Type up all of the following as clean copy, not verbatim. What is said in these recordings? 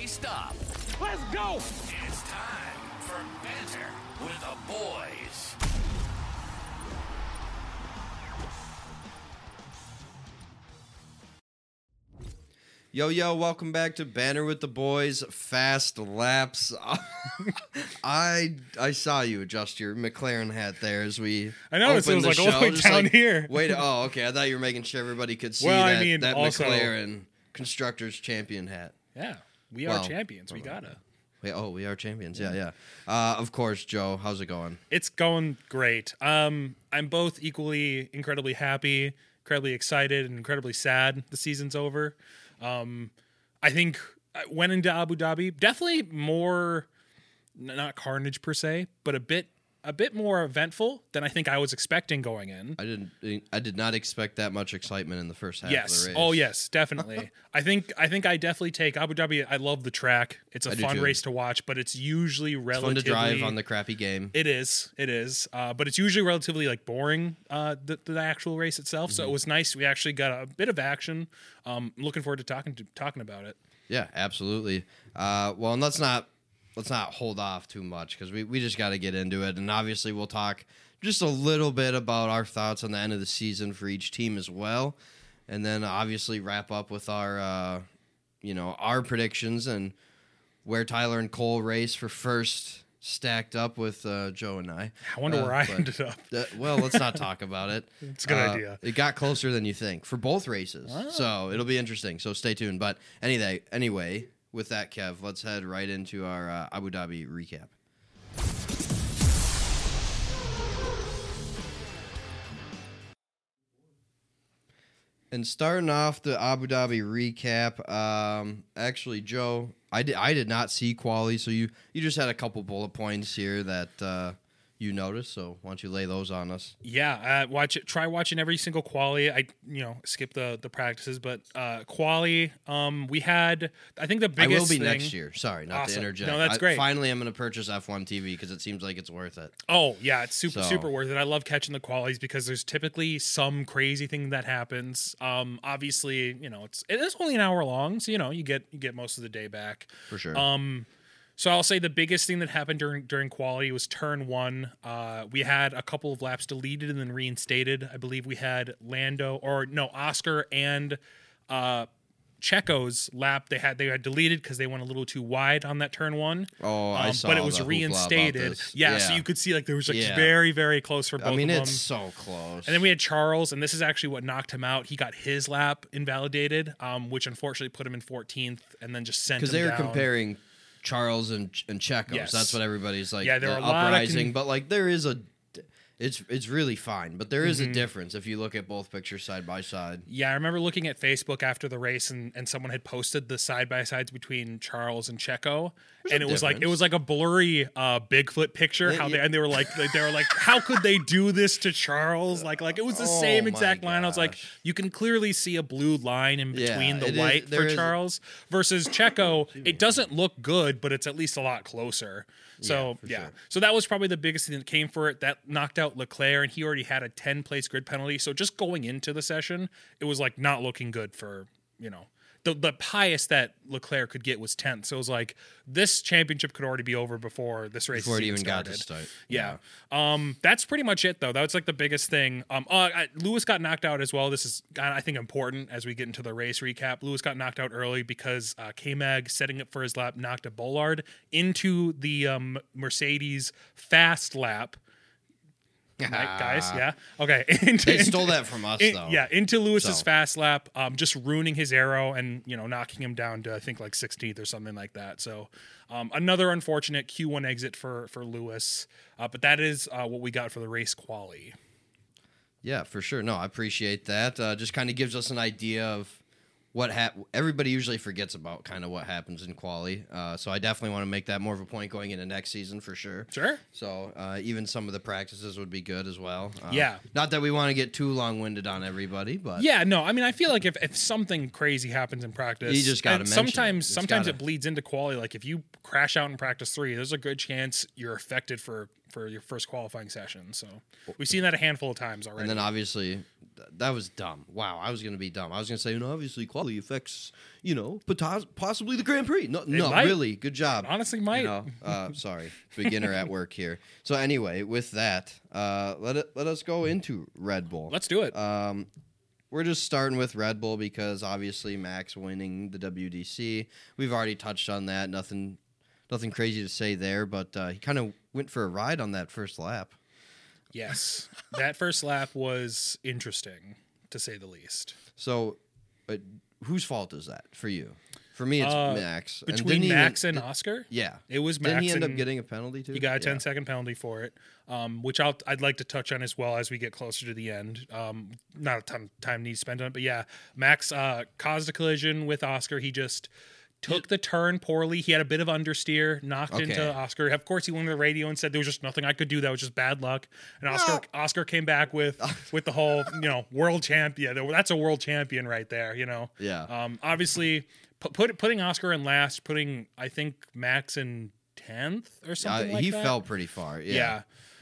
stop. Let's go! It's time for Banter with the Boys. Yo, welcome back to Banter with the Boys, Fast Laps. I saw you adjust your McLaren hat there as we I noticed it was opened the like all the way show, just down like, here. Wait, oh, okay. I thought you were making sure everybody could see Well, I that, mean, that also- McLaren Constructors Champion hat. Yeah, we Well, are champions. We gotta. Wait, we are champions. Yeah. Of course, Joe. How's it going? It's going great. I'm both equally incredibly happy, incredibly excited, and incredibly sad the season's over. I think I went into Abu Dhabi definitely more, not carnage per se, but a bit more eventful than I think I was expecting going in. I did not expect that much excitement in the first half of Yes. the race. Oh, yes, definitely. I think I definitely take Abu Dhabi. I love the track. It's a I do fun too. race to watch, but it's usually It's relatively fun to drive on the crappy game. It is. But it's usually relatively like boring, the actual race itself. So it was nice. We actually got a bit of action. Looking forward to talking about it. Yeah, absolutely. Well, and let's not hold off too much because we just got to get into it. And obviously we'll talk just a little bit about our thoughts on the end of the season for each team as well. And then obviously wrap up with our, our predictions and where Tyler and Cole race for first stacked up with Joe and I. I wonder where I ended up. Well, let's not talk about it. It's a good idea. It got closer than you think for both races. So it'll be interesting. So stay tuned. But anyway, with that, Kev, let's head right into our Abu Dhabi recap. And starting off the Abu Dhabi recap, actually, Joe, I did not see quali, so you just had a couple bullet points here that you noticed. So why don't you lay those on us? Yeah, try watching every single quali. I skip the practices, but quali. We had, I think the biggest I will be thing, next year. Sorry, not Awesome. to interject. No, that's great. Finally, I'm going to purchase F1 TV because it seems like it's worth it. Oh yeah, it's super So- super worth it. I love catching the qualities because there's typically some crazy thing that happens. Obviously, it is only an hour long, so you get most of the day back. For sure. So I'll say the biggest thing that happened during quality was turn one. We had a couple of laps deleted and then reinstated. I believe we had Oscar and Checo's lap. They had deleted because they went a little too wide on that turn one. Oh, I saw but it was the hoopla about reinstated. this. Yeah, so you could see like there was Yeah. very very close for both I mean, of them. it's so close. And then we had Charles, and this is actually what knocked him out. He got his lap invalidated, which unfortunately put him in 14th, and then just sent him because they were down. comparing Charles and Checo. Yes. That's what everybody's like. Yeah, there the are a lot of uprising, but like there is it's really fine, but there is Mm-hmm. a difference if you look at both pictures side by side. Yeah, I remember looking at Facebook after the race, and someone had posted the side by sides between Charles and Checo, and it was like a blurry Bigfoot picture. They were like how could they do this to Charles? Like it was the Oh same my exact line. I was like, gosh. you can clearly see a blue line in between it the is- white there for is- Charles versus Checo. It doesn't look good, but it's at least a lot closer. So for sure. so that was probably the biggest thing that came for it. That knocked out Leclerc, and he already had a 10-place grid penalty. So just going into the session, it was like not looking good for, the highest that Leclerc could get was 10th. So it was like this championship could already be over before this race Before it even started. got to start. Yeah. That's pretty much it, though. That's like the biggest thing. Lewis got knocked out as well. This is, I think, important as we get into the race recap. Lewis got knocked out early because K-Mag, setting up for his lap, knocked a Bollard into the Mercedes fast lap. Right, guys, yeah. Okay. They stole that from us, though. Yeah, into Lewis's So. fast lap, just ruining his arrow and, knocking him down to, I think, like 16th or something like that. So another unfortunate Q1 exit for Lewis. But that is what we got for the race quali. Yeah, for sure. No, I appreciate that. Just kind of gives us an idea of what everybody usually forgets about kind of what happens in quali. So I definitely want to make that more of a point going into next season for sure. Sure. So even some of the practices would be good as well. Yeah. Not that we want to get too long-winded on everybody, but Yeah, no, I mean, I feel like if something crazy happens in practice, You just gotta and mention it. sometimes Just sometimes gotta- it bleeds into quality. Like if you crash out in practice 3, there's a good chance you're affected for your first qualifying session. So we've seen that a handful of times already. and then obviously that was dumb. Wow, I was going to be dumb. I was going to say, obviously quality affects, possibly the Grand Prix. No, might. really, good job. Honestly, might. Sorry, beginner at work here. So anyway, with that, let us go into Red Bull. Let's do it. We're just starting with Red Bull because obviously Max winning the WDC. We've already touched on that. Nothing crazy to say there, but he kind of went for a ride on that first lap. Yes, that first lap was interesting, to say the least. So, whose fault is that for you? For me, it's Max. Between Max and Oscar? Yeah. It was Max. Didn't he end up getting a penalty too? He got a 10-second penalty for it, which I'd like to touch on as well as we get closer to the end. Not a ton of time needs spent on it, but yeah, Max caused a collision with Oscar. He just took the turn poorly. He had a bit of understeer, knocked into Oscar. Of course, he went to the radio and said there was just nothing I could do. That was just bad luck. And Oscar came back with the whole, world champion. That's a world champion right there, Yeah. Obviously, putting Oscar in last, putting, I think, Max in 10th or something like that. He fell pretty far. Yeah.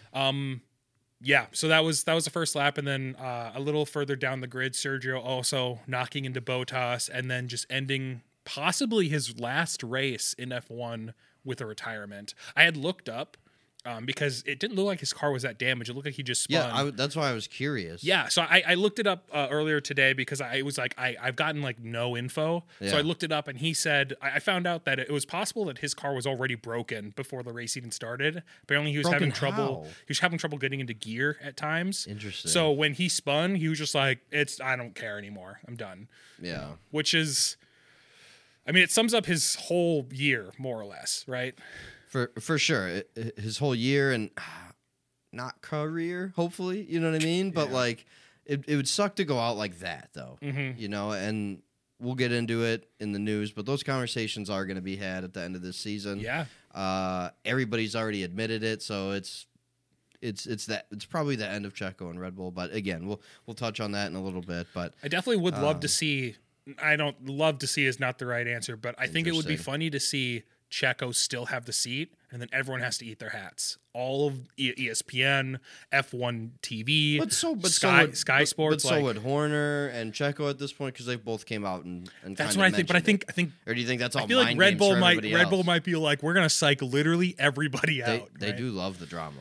Yeah, so that was the first lap, and then a little further down the grid, Sergio also knocking into Bottas, and then just ending possibly his last race in F1 with a retirement. I had looked up because it didn't look like his car was that damaged. It looked like he just spun. Yeah, that's why I was curious. Yeah, so I looked it up earlier today because I was like, I've gotten like no info. Yeah. So I looked it up, and he said, I found out that it was possible that his car was already broken before the race even started. Apparently he was having trouble. How? He was having trouble getting into gear at times. Interesting. So when he spun, he was just like, I don't care anymore. I'm done. Yeah. Which is, it sums up his whole year, more or less, right? For sure. His whole year and not career, hopefully. You know what I mean? But, it would suck to go out like that, though. Mm-hmm. And we'll get into it in the news, but those conversations are going to be had at the end of this season. Yeah. Everybody's already admitted it, so it's probably the end of Checo and Red Bull. But, again, we'll touch on that in a little bit. But I definitely would love to see. I don't love to see is not the right answer, but I think it would be funny to see Checo still have the seat, and then everyone has to eat their hats. All of ESPN, F1 TV, Sky Sports. But so would Horner and Checo at this point because they both came out and that's what I think. But I think, or do you think that's all? I feel like Red Bull might be like, we're gonna psych literally everybody out. They do love the drama.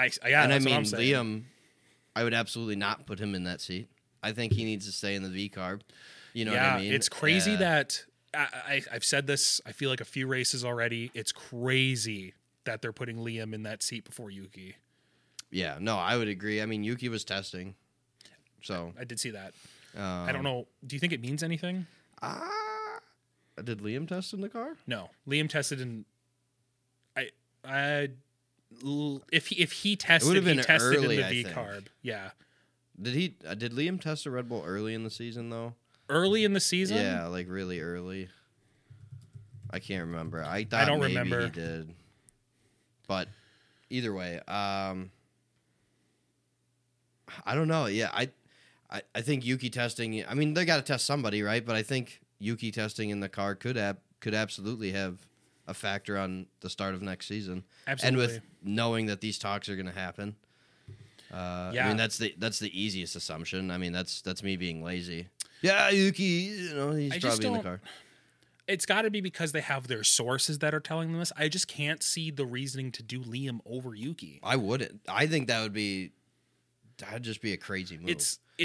Liam, I would absolutely not put him in that seat. I think he needs to stay in the V carb. You know what I mean? It's crazy that I've said this, I feel like a few races already. It's crazy that they're putting Liam in that seat before Yuki. Yeah, no, I would agree. Yuki was testing. So I did see that. I don't know. Do you think it means anything? Did Liam test in the car? No. Liam tested in if he tested, he tested early, in the V carb. Yeah. Did Liam test a Red Bull early in the season though? Early in the season? Yeah, like really early. I can't remember. I don't remember. He did. But either way, I don't know. Yeah, I think Yuki testing. They got to test somebody, right? But I think Yuki testing in the car could absolutely have a factor on the start of next season. Absolutely. And with knowing that these talks are going to happen. That's the easiest assumption. That's me being lazy. Yeah, Yuki, he's probably in the car. It's got to be because they have their sources that are telling them this. I just can't see the reasoning to do Liam over Yuki. I wouldn't. I think that'd just be a crazy move.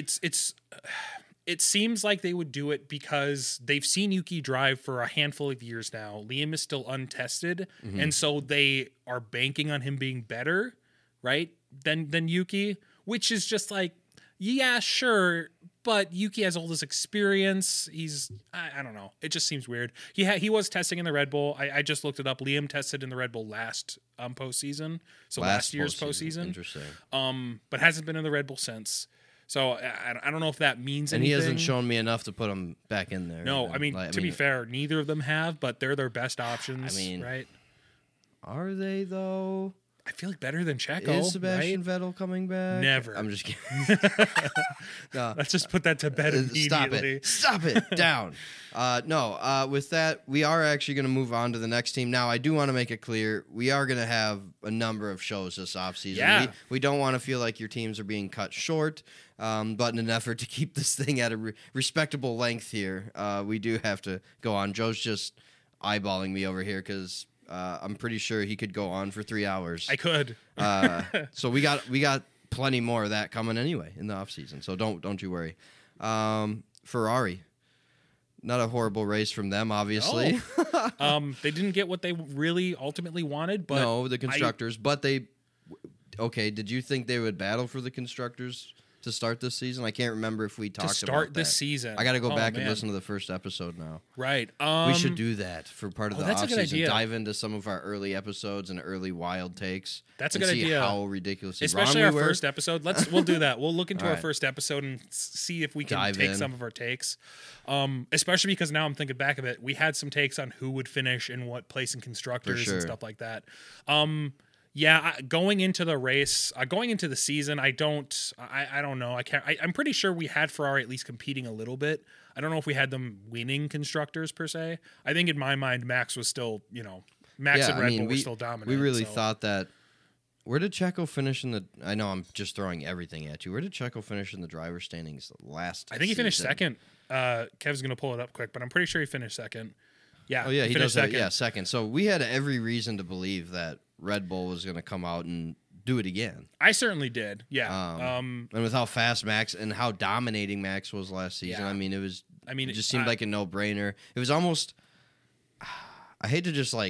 It seems like they would do it because they've seen Yuki drive for a handful of years now. Liam is still untested, and so they are banking on him being better, right, than Yuki, which is just like, yeah, sure, but Yuki has all this experience. I don't know. It just seems weird. He was testing in the Red Bull. I just looked it up. Liam tested in the Red Bull last postseason, so last year's postseason. Interesting. But hasn't been in the Red Bull since. So I don't know if that means anything. And he hasn't shown me enough to put him back in there. No, to be fair, neither of them have, but they're their best options, right? Are they though? I feel like better than Checo. Is Sebastian right? Vettel coming back? Never. I'm just kidding. No. Let's just put that to bed immediately. Stop it. Down. With that, we are actually going to move on to the next team. Now, I do want to make it clear, we are going to have a number of shows this offseason. Yeah. We don't want to feel like your teams are being cut short, but in an effort to keep this thing at a respectable length here, we do have to go on. Joe's just eyeballing me over here because I'm pretty sure he could go on for 3 hours. I could. So we got plenty more of that coming anyway in the offseason. So don't you worry. Ferrari. Not a horrible race from them, obviously. No. They didn't get what they really ultimately wanted, but no, the constructors. But they, okay. Did you think they would battle for the constructors to start this season? I can't remember if we talked to about start that. this season. I got to go back man. and listen to the first episode now. Right. We should do that for part of the that's a good offseason. idea. Dive into some of our early episodes and early wild takes. That's a and good see idea. How ridiculously especially wrong our we were. first episode. We'll do that. We'll look into All our right. first episode and see if we can Dive take in. some of our takes. Especially because now I'm thinking back of it, we had some takes on who would finish in what place in constructors sure. and stuff like that. Going into the race, going into the season, I don't know. I'm pretty sure we had Ferrari at least competing a little bit. I don't know if we had them winning constructors per se. I think in my mind, Max was still, Max and Red Bull were still dominant. We really so. thought that. Where did Checo finish in the? I know I'm just throwing everything at you. Where did Checo finish in the driver standings last? I think he finished season? second. Kev's going to pull it up quick, but I'm pretty sure he finished second. Yeah. Oh yeah, he finished does. second. Second. So we had every reason to believe that Red Bull was going to come out and do it again. I certainly did. Yeah. And with how fast Max and how dominating Max was last season, Yeah. I mean, it just seemed I- like a no-brainer. It was almost. I hate to just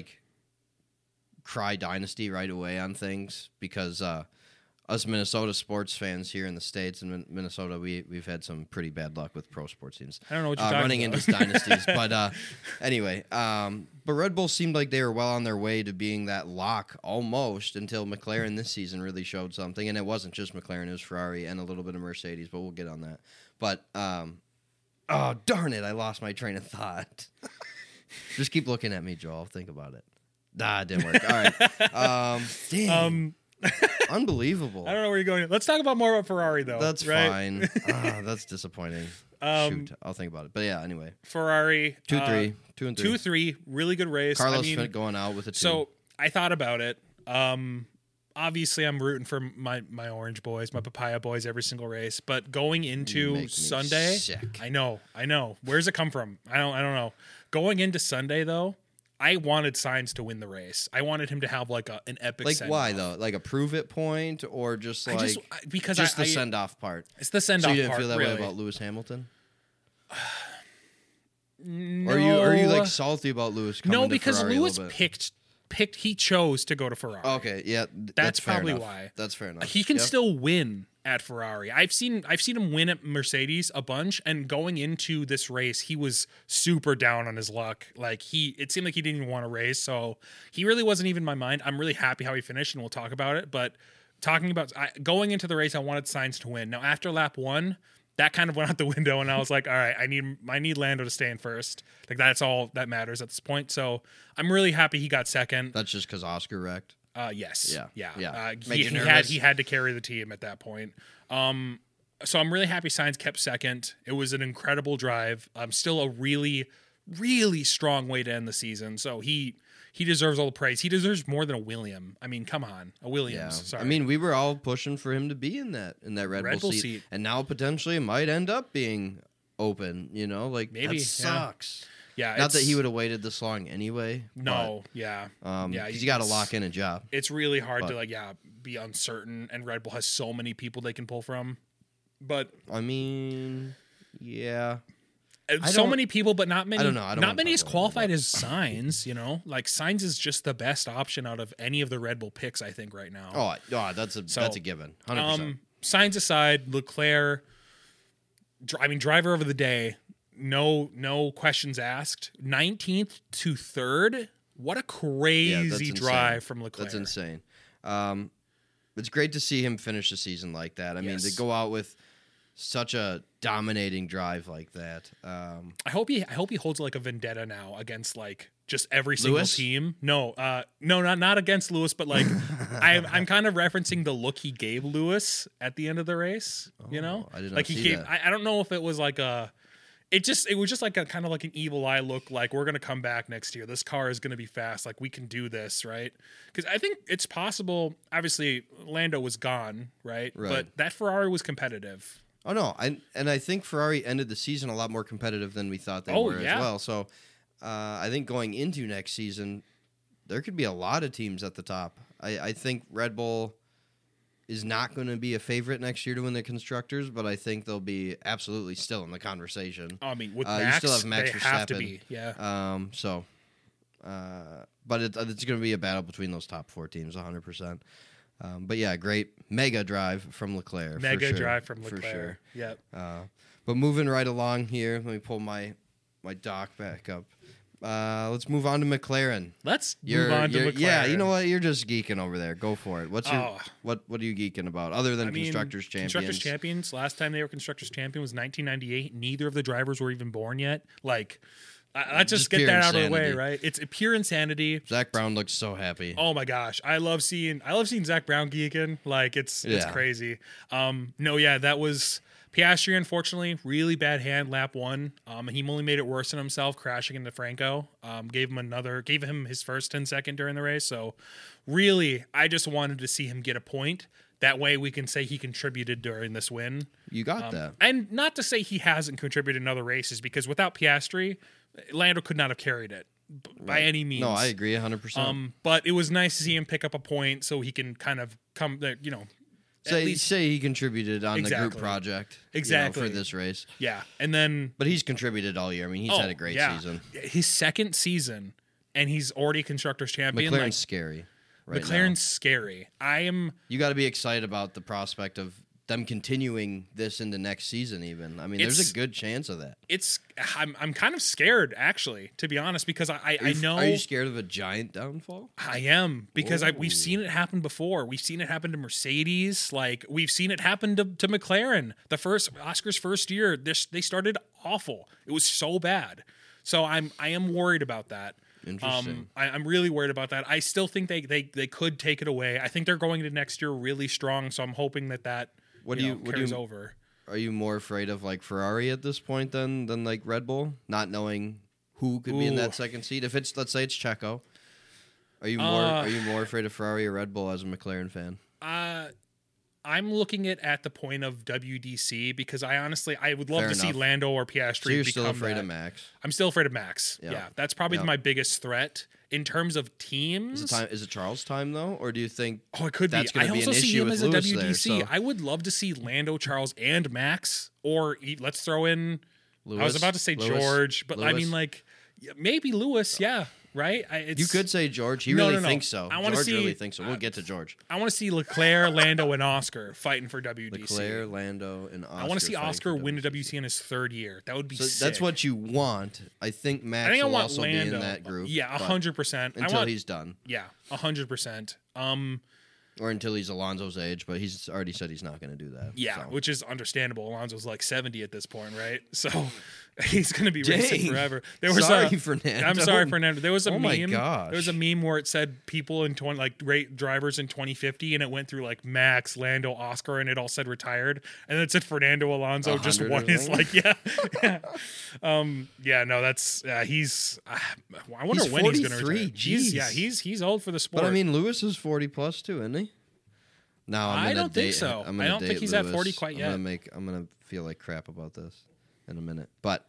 cry dynasty right away on things because us Minnesota sports fans here in the States and Minnesota, we've had some pretty bad luck with pro sports teams. I don't know what you're talking running about. into dynasties, but anyway, but Red Bull seemed like they were well on their way to being that lock almost until McLaren this season really showed something, and it wasn't just McLaren; it was Ferrari and a little bit of Mercedes. But we'll get on that. But oh darn it, I lost my train of thought. Just keep looking at me, Joel. Think about it. Nah, it didn't work. All right. Damn. Unbelievable. I don't know where you're going. Let's talk about more about Ferrari, though. That's right? fine. That's disappointing. Shoot, I'll think about it. But yeah, anyway. Ferrari. 2-3. 2 and 3. 2-3. Really good race. Carlos I mean, going out with a 2. so I thought about it. Obviously, I'm rooting for my orange boys, my papaya boys, every single race. But going You into make me Sunday, sick. I know. Where's it come from? I don't know. Going into Sunday though, I wanted Sainz to win the race. I wanted him to have an epic. Why send-off. though? Like a prove it point or just the send off part? It's the send So off you didn't part. feel that really. way about Lewis Hamilton? No. Or are you salty about Lewis coming No, to because Ferrari a Lewis little bit? picked. He chose to go to Ferrari. Okay, yeah, That's fair probably enough. why. That's fair enough. He can Yep. still win at Ferrari. I've seen him win at Mercedes a bunch, and going into this race, he was super down on his luck. It seemed like he didn't even want to race, so he really wasn't even in my mind. I'm really happy how he finished, and we'll talk about it. But going into the race, I wanted Sainz to win. Now after lap 1, that kind of went out the window, and I was like, all right, I need Lando to stay in first. That's all that matters at this point. So I'm really happy he got second. That's just because Oscar wrecked. Yes. Yeah. He had to carry the team at that point. So I'm really happy Sainz kept second. It was an incredible drive. Still a really, really strong way to end the season. So he deserves all the praise. He deserves more than a Williams. I mean, come on, a Williams. Yeah. Sorry. I mean, we were all pushing for him to be in that Red Bull seat, and now potentially it might end up being open. Maybe, that yeah. sucks. yeah. Not that he would have waited this long anyway. No. Yeah. Because you got to lock in a job. It's really hard to be uncertain, and Red Bull has so many people they can pull from. But I mean, yeah. so many people, but not many. I don't know. I don't not wanna many talk as about it, qualified as Sainz. Sainz is just the best option out of any of the Red Bull picks, I think, right now. Oh, that's a given. 100%. Sainz aside, Leclerc. Driver of the day. No questions asked. 19th to 3rd. What a crazy drive insane. from Leclerc. That's insane. It's great to see him finish the season like that. I mean, to Yes. go out with such a dominating drive like that. I hope he holds a vendetta now against just every single Lewis? team. No, not against Lewis, but like I'm kind of referencing the look he gave Lewis at the end of the race. You know, I did not like he see gave. that. I don't know if it was like a. It was just like a kind of like an evil eye look. Like, we're gonna come back next year. This car is gonna be fast. Like, we can do this, right? Because I think it's possible. Obviously, Lando was gone, right? Right. But that Ferrari was competitive. Oh no, I think Ferrari ended the season a lot more competitive than we thought they were yeah. as well. So I think going into next season, there could be a lot of teams at the top. I think Red Bull is not going to be a favorite next year to win the constructors, but I think they'll be absolutely still in the conversation. I mean, with You Max, still have Max they have to Verstappen. be. Yeah. But it's going to be a battle between those top 4 teams, 100%. But yeah, great mega drive from Leclerc. Mega for sure, drive from for Leclerc. sure. Yep. But moving right along here, let me pull my doc back up. Let's move on to McLaren. Let's move on to McLaren. Yeah, you know what? You're just geeking over there. Go for it. What's your Oh. what are you geeking about other than I mean, constructors champions? Constructors champions. Last time they were constructors champion was 1998. Neither of the drivers were even born yet. Like, let's just get pure that out of the way, insanity. right? It's pure insanity. Zach Brown looks so happy. Oh my gosh, I love seeing Zach Brown geeking. Like, it's Yeah. crazy. That was Piastri. Unfortunately, really bad hand lap 1. He only made it worse on himself, crashing into Franco. Gave him his first 10-second during the race. So really, I just wanted to see him get a point. That way we can say he contributed during this win. You got that. And not to say he hasn't contributed in other races, because without Piastri, Lando could not have carried it by any means. No, I agree 100%. But it was nice to see him pick up a point so he can kind of come, Say he contributed on the Exactly. group project Exactly. for this race. yeah. And then But he's contributed all year. I mean, he's had a great season. His second season, and he's already constructors champion. McLaren's Like, scary. Right McLaren's scary. You got to be excited about the prospect of them continuing this into next season. Even there's It's- a good chance of that. I'm kind of scared, actually, to be honest, because I know. Are you scared of a giant downfall? I am, because we've seen it happen before. We've seen it happen to Mercedes. Like, we've seen it happen to McLaren. Oscar's first year, they started awful. It was so bad. So I am worried about that. Interesting. I'm really worried about that. I still think they could take it away. I think they're going into next year really strong. So I'm hoping that carries over. Are you more afraid of like Ferrari at this point than like Red Bull, not knowing who could be in that second seat? If let's say it's Checo, are you more afraid of Ferrari or Red Bull as a McLaren fan? I'm looking at the point of WDC, because I would love Fair to see enough. Lando or Piastri. So you're still become afraid that. of Max. I'm still afraid of Max. Yeah. Yeah, that's probably Yeah. my biggest threat in terms of teams. Is it Charles' time though, or do you think? Oh, it could That's be. gonna I be also an see issue him with as a Lewis WDC. there, so- I would love to see Lando, Charles, and Max, or let's throw in. Lewis? I was about to say Lewis? George, but I Lewis? mean, like, maybe Lewis. Yeah, right. You could say George. He No, really no. thinks so. I wanna George see- really thinks so. We'll get to George. I want to see Leclerc, Lando, and Oscar fighting for WDC. Leclerc, Lando, and Oscar. I want to see fighting Oscar for win a WDC in his third year. That would be So sick. that's what you want. I think Max I think I will want also Lando. be in that group. Yeah, but 100%. Until he's done. Yeah, 100%. Or until he's Alonso's age, but he's already said he's not going to do that. Yeah, so. which is understandable. Alonso's like 70 at this point, right? So he's going to be racing Dang. forever. There was Sorry, Fernando. I'm sorry, Fernando. There was a Oh meme. my gosh. There was a meme where it said people in drivers in 2050, and it went through like Max, Lando, Oscar, and it all said retired, and then it said Fernando Alonso just 100 won of his them? that's he's. I wonder He's when he's going to 43, retire. jeez. He's old for the sport. But I mean, Lewis is 40 plus too, isn't he? No, I don't think so. I don't think he's at 40 quite yet. I'm gonna feel like crap about this in a minute, but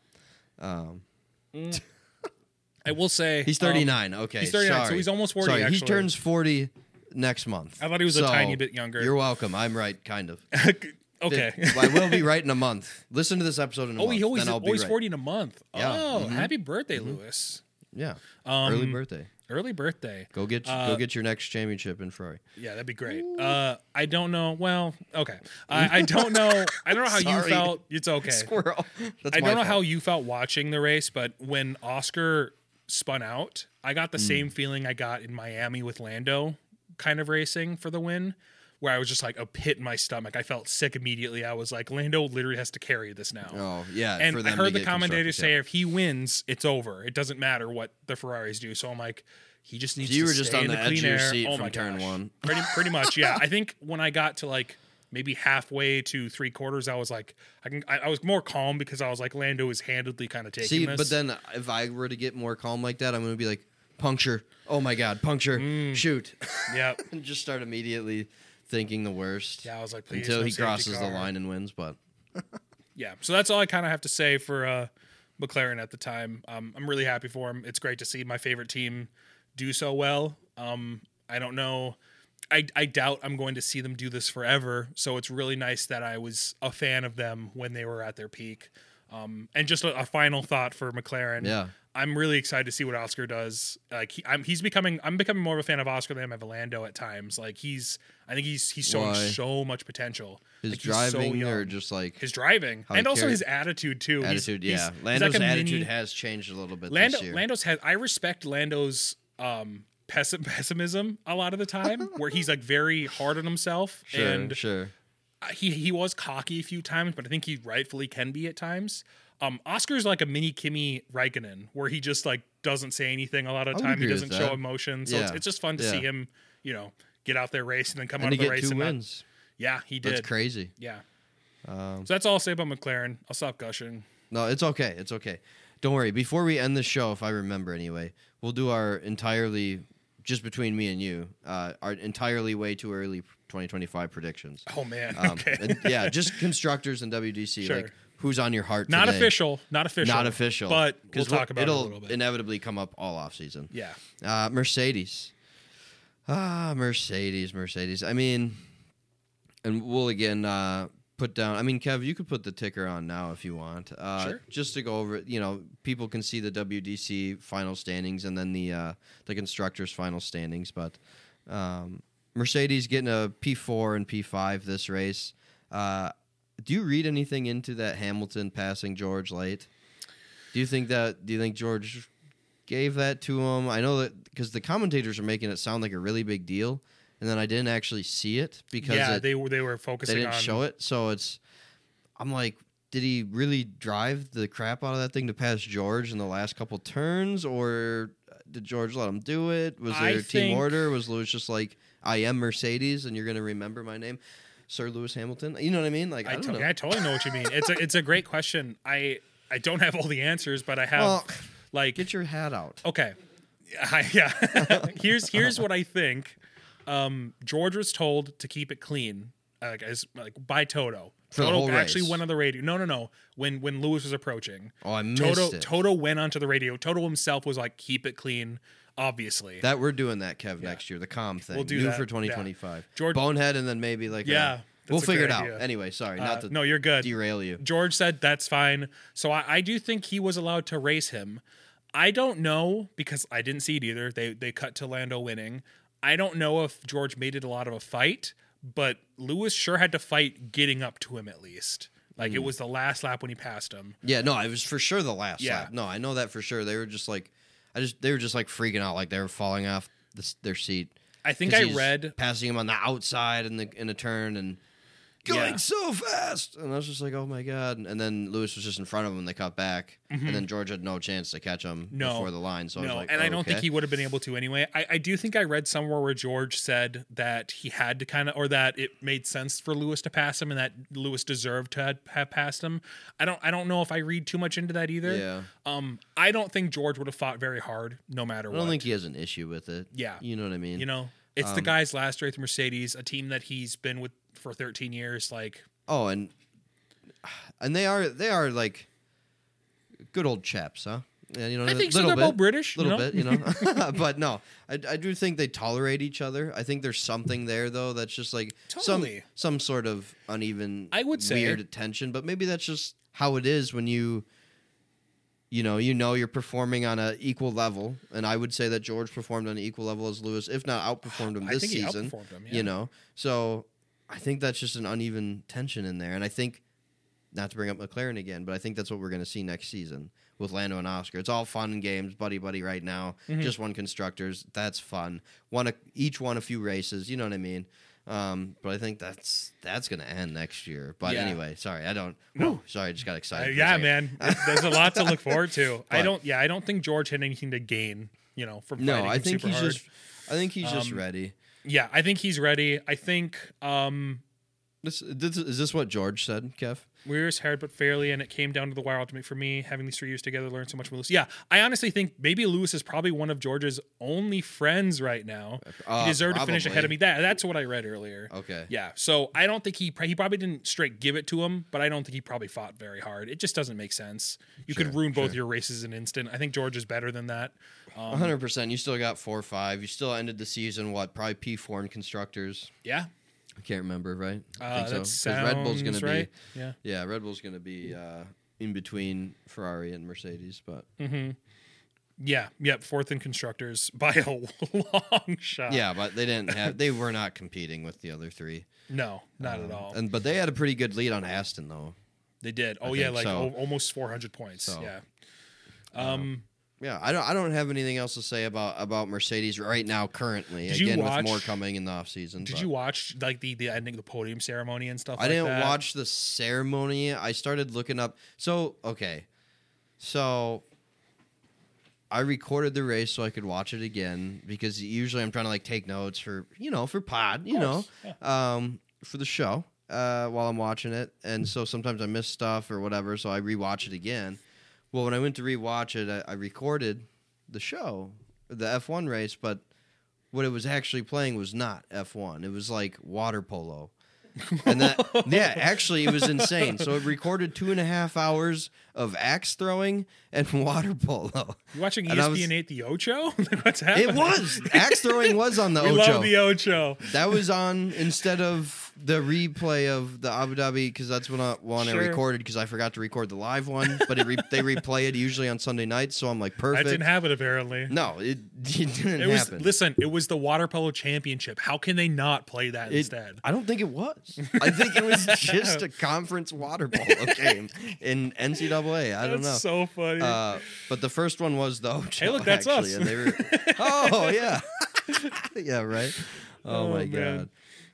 I will say he's 39. Okay, he's 39, so sorry. he's almost 40, Sorry, he actually. turns 40 next month. I thought he was a So, tiny bit younger. You're welcome. I'm right, kind of. Okay. I will be right in a month. Listen to this episode in a month. He always then I'll be always right. 40 in a month. Yeah. Oh, happy birthday, Lewis. Yeah, early birthday. Early birthday. Go get your next championship in Ferrari. Yeah, that'd be great. I don't know. Well, okay. I don't know. I don't know how you Sorry. felt. It's okay. Squirrel. That's I my don't know fault. how you felt watching the race, but when Oscar spun out, I got the Hmm. same feeling I got in Miami with Lando kind of racing for the win, where I was just like a pit in my stomach. I felt sick immediately. I was like, Lando literally has to carry this now. Oh yeah, And for I them heard to the get commentator say constructors, if he wins, it's over. It doesn't matter what the Ferraris do. So I'm like, he just needs So you to were just stay on in the the edge clean of your air. seat Oh from my turn gosh. one. Pretty much, yeah. I think when I got to like maybe halfway to 3/4, I was like, I was more calm because I was like, Lando is handedly kind of taking See, this. but then if I were to get more calm like that, I'm going to be like, puncture. Oh my God, puncture. Shoot. yeah, And just start immediately thinking the worst. yeah, I was like, please, Until no he safety crosses the car. line and wins. But Yeah, so that's all I kind of have to say for McLaren at the time. I'm really happy for him. It's great to see my favorite team do so well. I don't know. I doubt I'm going to see them do this forever. So it's really nice that I was a fan of them when they were at their peak. And just a final thought for McLaren. yeah. I'm really excited to see what Oscar does. Like I'm becoming more of a fan of Oscar than I am of Lando at times. Like I think he's showing Why? so much potential. His Like, he's so driving young. or just like His driving How he and also carries- his attitude too. attitude. He's Lando's like a attitude mini- has changed a little bit Lando, this year. Lando's has. I respect Lando's pessimism a lot of the time, where he's like very hard on himself, sure, and sure. he was cocky a few times, but I think he rightfully can be at times. Oscar's like a mini Kimi Räikkönen, where he just like doesn't say anything a lot of I would time. He agree doesn't with show that. emotion, so Yeah. it's just fun to Yeah. see him, get out there race and then come And out to of the get race 2 and not- wins. yeah, he did. That's crazy. Yeah. So that's all I'll say about McLaren. I'll stop gushing. No, it's okay. It's okay. Don't worry. Before we end the show, if I remember anyway, we'll do our entirely, just between me and you, our entirely way too early 2025 predictions. Oh man. Okay. And, yeah, just constructors and WDC. Sure. Like, who's on your heart Not today? official. Not official. Not official. But we'll 'Cause talk about it a it'll little bit. inevitably come up all off season. Yeah. Mercedes. Mercedes. I mean, and we'll again put down. I mean, Kev, you could put the ticker on now if you want. Sure. Just to go over it. People can see the WDC final standings and then the constructors' final standings. But Mercedes getting a P4 and P5 this race. Do you read anything into that Hamilton passing George late? Do you think George gave that to him? I know that because the commentators are making it sound like a really big deal, and then I didn't actually see it because they were they focusing didn't on show it. So I'm like, did he really drive the crap out of that thing to pass George in the last couple turns, or did George let him do it? Was I there a team think- order? Was Lewis just like, I am Mercedes, and you're going to remember my name, Sir Lewis Hamilton? You know what I mean? Like, I don't know. I totally know what you mean. It's a great question. I don't have all the answers, but I have Well, like get your hat out. okay. Yeah. here's what I think. George was told to keep it clean, by Toto. For the Toto whole actually race. went on the radio. No. When Lewis was approaching, Oh, I missed it. Toto went onto the radio. Toto himself was like, "Keep it clean." Obviously, That we're doing that, Kev, next year. The calm thing. We'll do New that, for yeah. 2025. George- Bonehead, and then maybe like Yeah, we'll that's a figure it great out. idea. Anyway, sorry, not to no, you're good. derail you. George said that's fine. So I do think he was allowed to race him. I don't know because I didn't see it either. They cut to Lando winning. I don't know if George made it a lot of a fight, but Lewis sure had to fight getting up to him at least. Like it was the last lap when he passed him. Yeah, no, it was for sure the last Yeah. lap. No, I know that for sure. They were just like, they were just like freaking out, like they were falling off their seat. I think 'Cause I he's read passing him on the outside in a turn and going Yeah. so fast, and I was just like, oh my god! And then Lewis was just in front of him. They cut back, and then George had no chance to catch him No. before the line. So I was like, and I don't think okay. he would have been able to anyway. I do think I read somewhere where George said that he had to or that it made sense for Lewis to pass him and that Lewis deserved to have passed him. I don't know if I read too much into that either. Yeah. I don't think George would have fought very hard no matter I what. don't think he has an issue with it. Yeah. You know what I mean? It's the guy's last race with Mercedes, a team that he's been with for 13 years. Like, Oh, and they are like good old chaps, huh? Yeah, I think so. They're both British, little bit, but no, I do think they tolerate each other. I think there's something there though that's just like Totally. some sort of uneven, I would say- weird tension. But maybe that's just how it is when you're performing on an equal level, and I would say that George performed on an equal level as Lewis, if not outperformed him I this think he season. outperformed him, yeah. So I think that's just an uneven tension in there, and I think not to bring up McLaren again, but I think that's what we're going to see next season with Lando and Oscar. It's all fun and games, buddy right now. Mm-hmm. Just won constructors, that's fun. Each won a few races, you know what I mean. But I think that's going to end next year. But Yeah. anyway, sorry, I don't. No. Whew, sorry, I just got excited. for a Yeah, second. man. There's a lot to look forward to. I But- don't think George had anything to gain, from No, fighting I him think super he's hard. just. I think he's just ready. Yeah, I think he's ready. I think Is this what George said, Kev? we were hard but fairly, and it came down to the wire ultimately for me. Having these 3 years together, learned so much from Lewis. Yeah, I honestly think maybe Lewis is probably one of George's only friends right now. He deserved to finish probably. ahead of me. That's what I read earlier. Okay. Yeah, so I don't think he probably didn't straight give it to him, but I don't think he probably fought very hard. It just doesn't make sense. You could ruin both your races in an instant. I think George is better than that. 100%. You still got 4-5. You still ended the season, probably P4 in constructors. Yeah, I can't remember, right? I think that so. 'Cause Red Bull's going to sounds right. be. Yeah. Yeah, Red Bull's going to be in between Ferrari and Mercedes, but Yeah, fourth in constructors by a long shot. yeah, but they were not competing with the other three. No, not at all. But they had a pretty good lead on Aston though. They did. Oh I yeah, think like so. almost 400 points. So, Yeah. Yeah, I don't have anything else to say about Mercedes right now currently. Did you Again, watch- with more coming in the off season. Did you watch like the ending of the podium ceremony and stuff? I like didn't that? watch the ceremony. I started looking up. So I recorded the race so I could watch it again because usually I'm trying to like take notes for pod, for the show while I'm watching it, and so sometimes I miss stuff or whatever, so I rewatch it again. Well, when I went to rewatch it, I recorded the show, the F1 race, but what it was actually playing was not F1. It was like water polo. And actually it was insane. So it recorded 2.5 hours of axe throwing and water polo. You watching And I was- ESPN 8 the Ocho? Like, what's happening? It was axe throwing was on the We Ocho. love the Ocho. That was on instead of the replay of the Abu Dhabi because that's one I Sure. recorded because I forgot to record the live one. But they replay it usually on Sunday nights, so I'm like That perfect. didn't happen apparently. No, it didn't It was happen. listen. It was the water polo championship. How can they not play that instead? I don't think it was. I think it was just a conference water polo game in NCAA. I don't know. That's so funny. But the first one was the Ocho. Hey, look, that's actually, us. And they were, oh yeah, yeah, right. Oh, my man. god.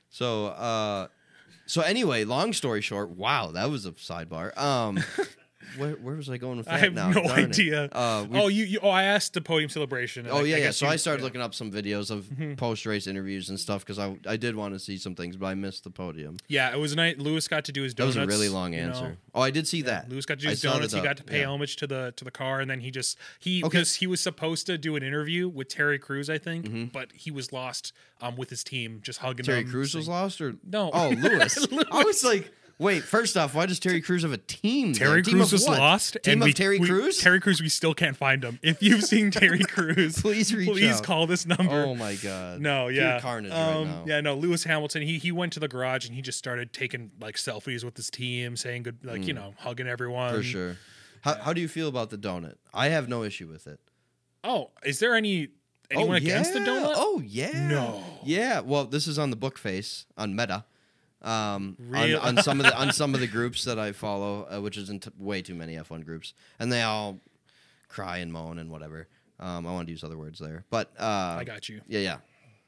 So anyway, long story short, wow, that was a sidebar. Where was I going with that I have now? no Darn it. idea. I asked the podium celebration. and Oh I yeah. guess So you- I started looking up some videos of post-race interviews and stuff because I did want to see some things, but I missed the podium. Yeah, it was a night. Lewis got to do his That donuts. was a really long you know. answer. Oh, I did see that. Lewis got to do I his saw donuts. the He got to pay yeah. homage to the car, and then he Okay. because he was supposed to do an interview with Terry Crews, I think, but he was lost with his team, just hugging Terry them. Crews was lost, or No. Oh, Lewis. Lewis. I was like, wait. First off, why does Terry Crews have a team? Terry then? Team Crews of was what? lost. Team and of Terry Crews. Terry Crews, we still can't find him. If you've seen Terry Crews, Please reach please out. call this number. Oh my god. No, Pure yeah, carnage right now. Yeah, no. Lewis Hamilton. He went to the garage and he just started taking like selfies with his team, saying good, like hugging everyone For sure. How do you feel about the donut? I have no issue with it. Oh, is there anyone against the donut? Oh yeah. No. Yeah. Well, this is on the book face on Meta. Really? On some of the groups that I follow, which isn't way too many F1 groups, and they all cry and moan and whatever. I wanted to use other words there, but I got you. yeah.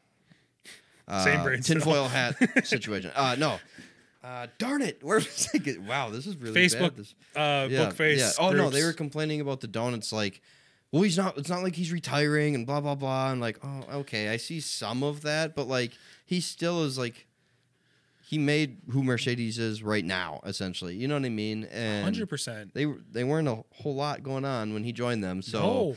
Same brain cell. tinfoil hat situation. No. Darn it! Where was I? Wow, this is really Facebook, bad. This, book face. Yeah. Oh no, groups. they were complaining about the donuts. Like, well, he's not. It's not like he's retiring and blah blah blah. And like, oh, okay, I see some of that, but like, he still is like, he made who Mercedes is right now, essentially. You know what I mean? And 100%. They weren't a whole lot going on when he joined them. So,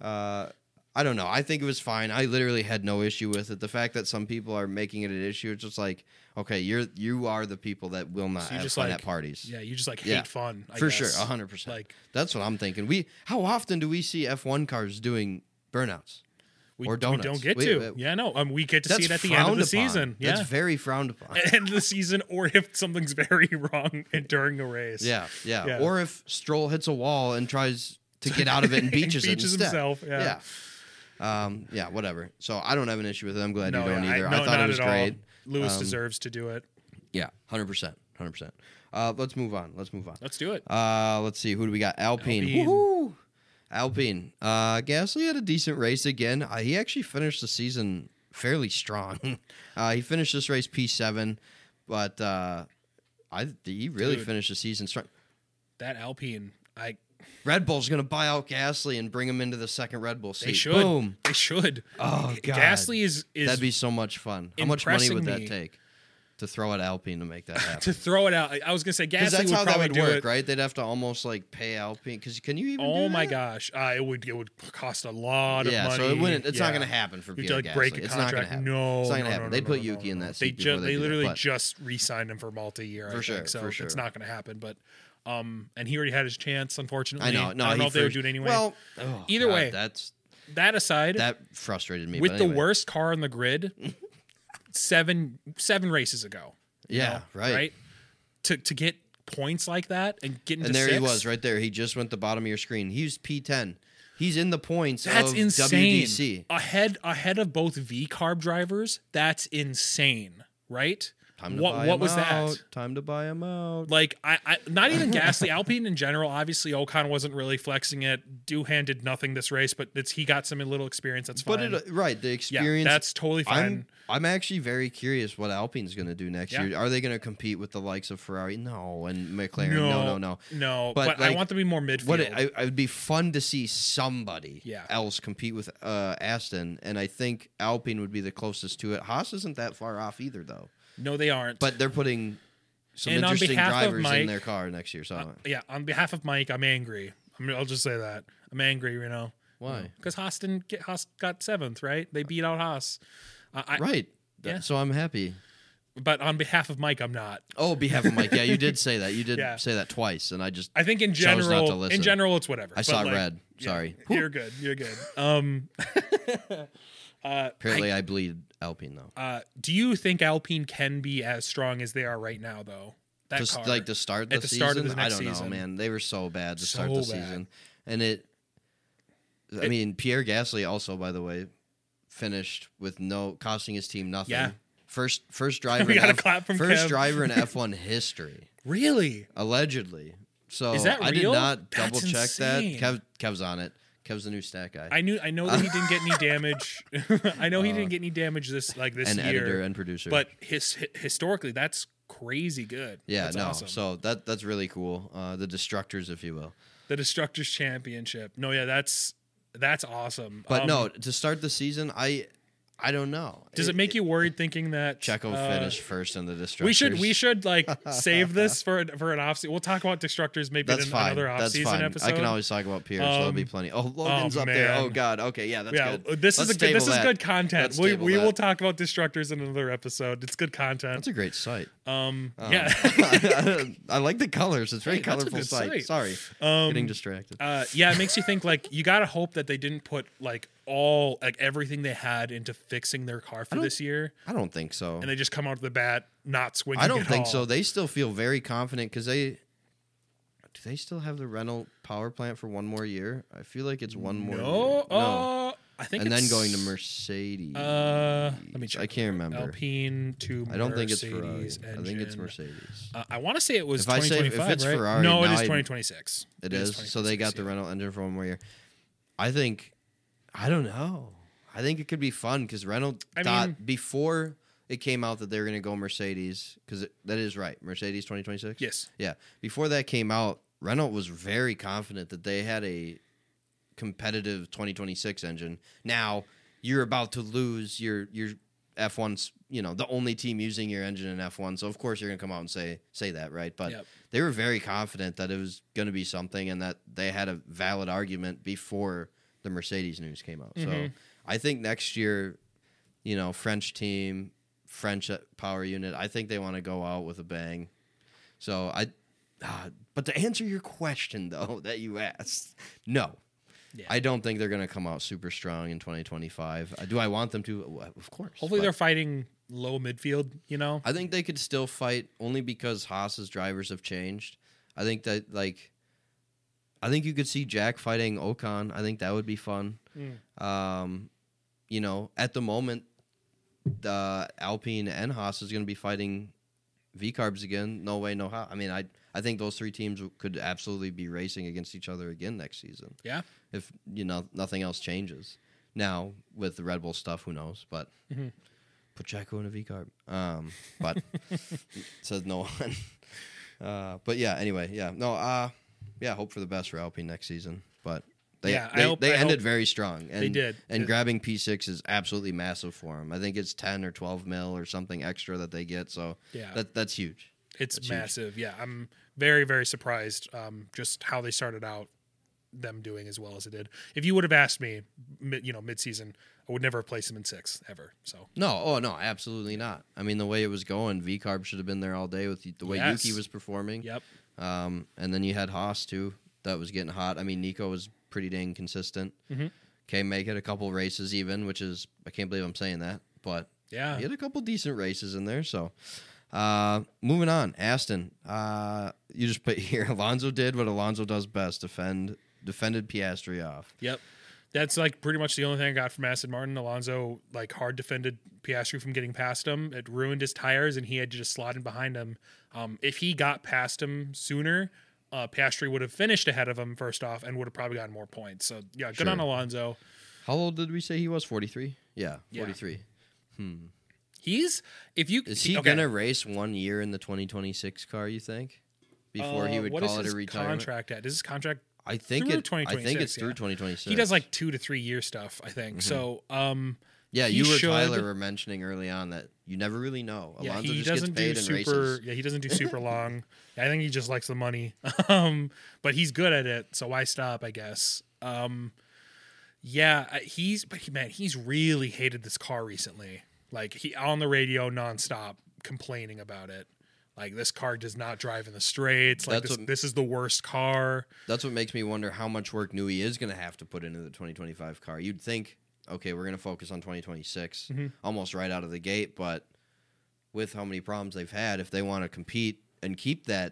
I don't know. I think it was fine. I literally had no issue with it. The fact that some people are making it an issue, it's just like, okay, you are the people that will not So you have just fun like- at parties. Yeah, you just like hate Yeah. fun. I For guess. sure, 100%. Like That's what I'm thinking. How often do we see F1 cars doing burnouts? we, Or we donuts. don't get We- to. Yeah, no. We get to see it That's at the end of the frowned upon. season. Yeah. That's very frowned upon. End of the season, or if something's very wrong during a race. Yeah. Yeah. Or if Stroll hits a wall and tries to get out of it and beaches it beaches instead. himself, yeah. Yeah, whatever. So I don't have an issue with it. I'm glad No, you don't yeah, either. no, I thought not it was at all. great. Lewis deserves to do it. Yeah, 100%. 100%. Let's move on. Let's do it. Let's see. Who do we got? Alpine. Alpine. Woohoo! Alpine. Gasly had a decent race again. He actually finished the season fairly strong. He finished this race P7, but he really Dude. finished the season strong. That Alpine, Red Bull's going to buy out Gasly and bring him into the second Red Bull seat. they should. Boom. They should. Oh, God. Gasly is That'd be so much fun. How much money would impressing that me. take to throw at Alpine to make that happen? to throw it out. I was gonna say Because Gasly that's would how that probably would do work, it. right? They'd have to almost like pay Alpine. Because can you even? Oh do my that? gosh, it would cost a lot of Yeah, money. so it wouldn't. It's not Yeah. going to happen for You'd Pierre like break Gasly. a It's not going to contract. happen. No, it's not going to no, happen. no, They'd no, put no, Yuki in no. that They seat. before they do that, literally but just re-signed him for multi-year. For I sure, think. So for sure. it's not going to happen. But and he already had his chance. Unfortunately, I know. No, I don't he know if they would first- do it anyway. Well, Either way, that's that aside, that frustrated me. with but the anyway. worst car on the grid, seven races ago. you Yeah, know, right. To get points like that and get into And there six, he was, right there. He just went to the bottom of your screen. He's P10. He's in the points That's of insane. WDC. Ahead of both V carb drivers. That's insane, right? Time to what buy what him was out. that? Time to buy him out. Like I not even Gasly, Alpine in general. Obviously, Ocon wasn't really flexing it. Doohan did nothing this race, but he got some little experience. That's fine. But right, the yeah, experience. that's totally fine. I'm actually very curious what Alpine's going to do next Yeah. year. Are they going to compete with the likes of Ferrari? No, and McLaren. No. no. But, But I like, want them to be more midfield. What it would be fun to see somebody Yeah. else compete with Aston, and I think Alpine would be the closest to it. Haas isn't that far off either, though. No, they aren't. But they're putting some And on interesting behalf of drivers Mike, in their car next year. So yeah, on behalf of Mike, I'm angry. I'll just say that I'm angry. You know why? Because Haas got 7th, right? They beat out Haas. Right. Yeah. So I'm happy. But on behalf of Mike, I'm not. Oh, behalf of Mike. Yeah, you did say that. You did Yeah. say that twice, and I just I think in chose not to general, listen. it's whatever. I But, saw like, red. yeah, Sorry. you're good. You're good. Apparently, I bleed Alpine though. Do you think Alpine can be as strong as they are right now, though? That Just car. like to start the At the season. start of the I next don't know, season. man. They were so bad to start So the bad. season, and it. I mean, Pierre Gasly also, by the way, finished with costing his team nothing. Yeah. First driver. We in got a clap from first Kev. driver in F1 history, Really? allegedly. So Is that I did real? not That's double check insane. that. Kev's on it. Kev's the new stat guy. I know that he didn't get any damage. I know he didn't get any damage this and year. editor and producer. But historically, that's crazy good. yeah, That's no. awesome. So that's really cool. The Destructors, if you will. The Destructors Championship. No, yeah, that's awesome. But no, to start the season, I don't know. Does it make you worried thinking that Checo finished first in the Destructors? We should like save this for an off season. We'll talk about Destructors maybe That's in fine. another off That's season fine. episode. I can always talk about Pierre, so there'll be plenty. Oh, Logan's up there. man. Oh God. Okay, yeah, that's good. This Let's is table that. good content. Let's We table will that. talk about Destructors in another episode. It's good content. That's a great site. Yeah. I like the colors. It's very Hey, that's a colorful good site. site. Sorry, getting distracted. Yeah, it makes you think like you gotta hope that they didn't put like everything they had into fixing their car for this year, I don't think so. and they just come out of the bat not swinging. I don't at think all. so. They still feel very confident because do they still have the Renault power plant for one more year? I feel like it's one more. No, year. I think And then it's, going to Mercedes. Let me check. I can't remember. Alpine to I don't think it's Ferrari. Mercedes I think it's engine. Mercedes. I want to say it was If I say- if 2025. it's right? Ferrari, no, it now is I- 2026. It is. So they got the 2026, Renault engine for one more year. I think. I don't know. I think it could be fun because Renault before it came out that they were going to go Mercedes, because that is right. Mercedes 2026? Yes. Yeah. Before that came out, Renault was very confident that they had a competitive 2026 engine. Now, you're about to lose your F1's, the only team using your engine in F1. So, of course, you're going to come out and say that, right? But Yep. they were very confident that it was going to be something and that they had a valid argument before the Mercedes news came out. So, I think next year, French team, French power unit, I think they want to go out with a bang. So, but to answer your question, though, that you asked, no. Yeah. I don't think they're going to come out super strong in 2025. Do I want them to? Of course. Hopefully but they're fighting low midfield. I think they could still fight only because Haas's drivers have changed. I think that I think you could see Jack fighting Ocon. I think that would be fun. At the moment, the Alpine and Haas is going to be fighting V-Carbs again. No way, no how. I mean, I think those three teams could absolutely be racing against each other again next season. Yeah. If, nothing else changes. Now with the Red Bull stuff, who knows? But put Checo in a V carb. But says no one. But yeah, anyway, yeah, no, yeah, hope for the best for Alpine next season. But they ended very strong. And, they did, and grabbing P6 is absolutely massive for them. I think it's 10 or 12 mil or something extra that they get. So that's huge. It's massive. Huge. Yeah, I'm very, very surprised just how they started out, them doing as well as it did. If you would have asked me, mid-season, I would never have placed them in 6th ever. So no, absolutely not. I mean, the way it was going, V-Carb should have been there all day with the way Yuki was performing. Yep. And then you had Haas, too. That was getting hot. I mean, Nico was pretty dang consistent. K-Mag had a couple races even, which is, I can't believe I'm saying that. But yeah, he had a couple decent races in there, so... moving on, Aston. You just put here. Alonso did what Alonso does best: defended Piastri off. Yep, that's like pretty much the only thing I got from Aston Martin. Alonso like hard defended Piastri from getting past him. It ruined his tires, and he had to just slot in behind him. If he got past him sooner, Piastri would have finished ahead of him first off, and would have probably gotten more points. So yeah, good on Alonso. How old did we say he was? 43. Yeah, 43. Is he gonna race 1 year in the 2026 car? You think before he would call it a retirement? Contract at? Is his contract? I think it's through 2026. He does like 2 to 3 year stuff. I think so. Yeah, you or Tyler were mentioning early on that you never really know. Alonso he just doesn't gets paid do in super. races. Yeah, he doesn't do super long. I think he just likes the money. But he's good at it, so why stop? I guess. He's really hated this car recently. Like he on the radio nonstop complaining about it. Like this car does not drive in the straights. Like this is the worst car. That's what makes me wonder how much work Newey is going to have to put into the 2025 car. You'd think, okay, we're going to focus on 2026 almost right out of the gate, but with how many problems they've had, if they want to compete and keep that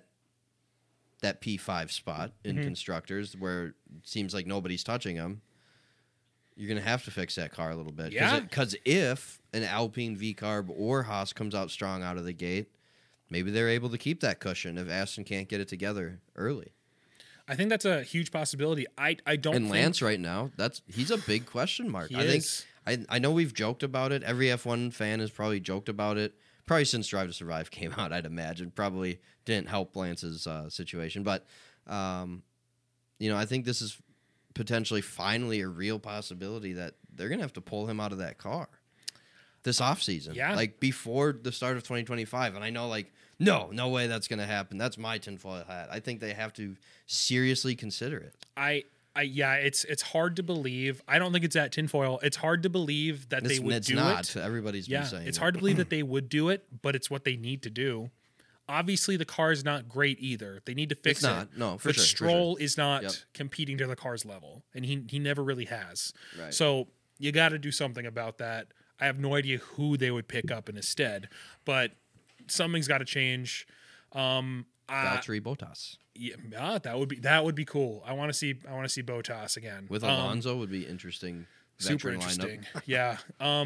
P5 spot in constructors where it seems like nobody's touching them, you're going to have to fix that car a little bit. Yeah. Because if an Alpine V-Carb or Haas comes out strong out of the gate, maybe they're able to keep that cushion if Aston can't get it together early. I think that's a huge possibility. I don't. And Lance right now, he's a big question mark. I know we've joked about it. Every F1 fan has probably joked about it. Probably since Drive to Survive came out, I'd imagine. Probably didn't help Lance's situation. But, I think this is potentially finally a real possibility that they're going to have to pull him out of that car this offseason. Yeah. Like before the start of 2025. And I know no way that's going to happen. That's my tinfoil hat. I think they have to seriously consider it. It's hard to believe. I don't think it's that tinfoil. It's hard to believe that they would do it. Everybody's been saying it's hard to believe that they would do it, but it's what they need to do. Obviously, the car is not great either. They need to fix it. No, for but sure. Stroll is not competing to the car's level, and he never really has. Right. So you got to do something about that. I have no idea who they would pick up in his stead, but something's got to change. Valtteri Bottas. Yeah, that would be cool. I want to see Bottas again. With Alonso would be interesting. Super interesting. Yeah.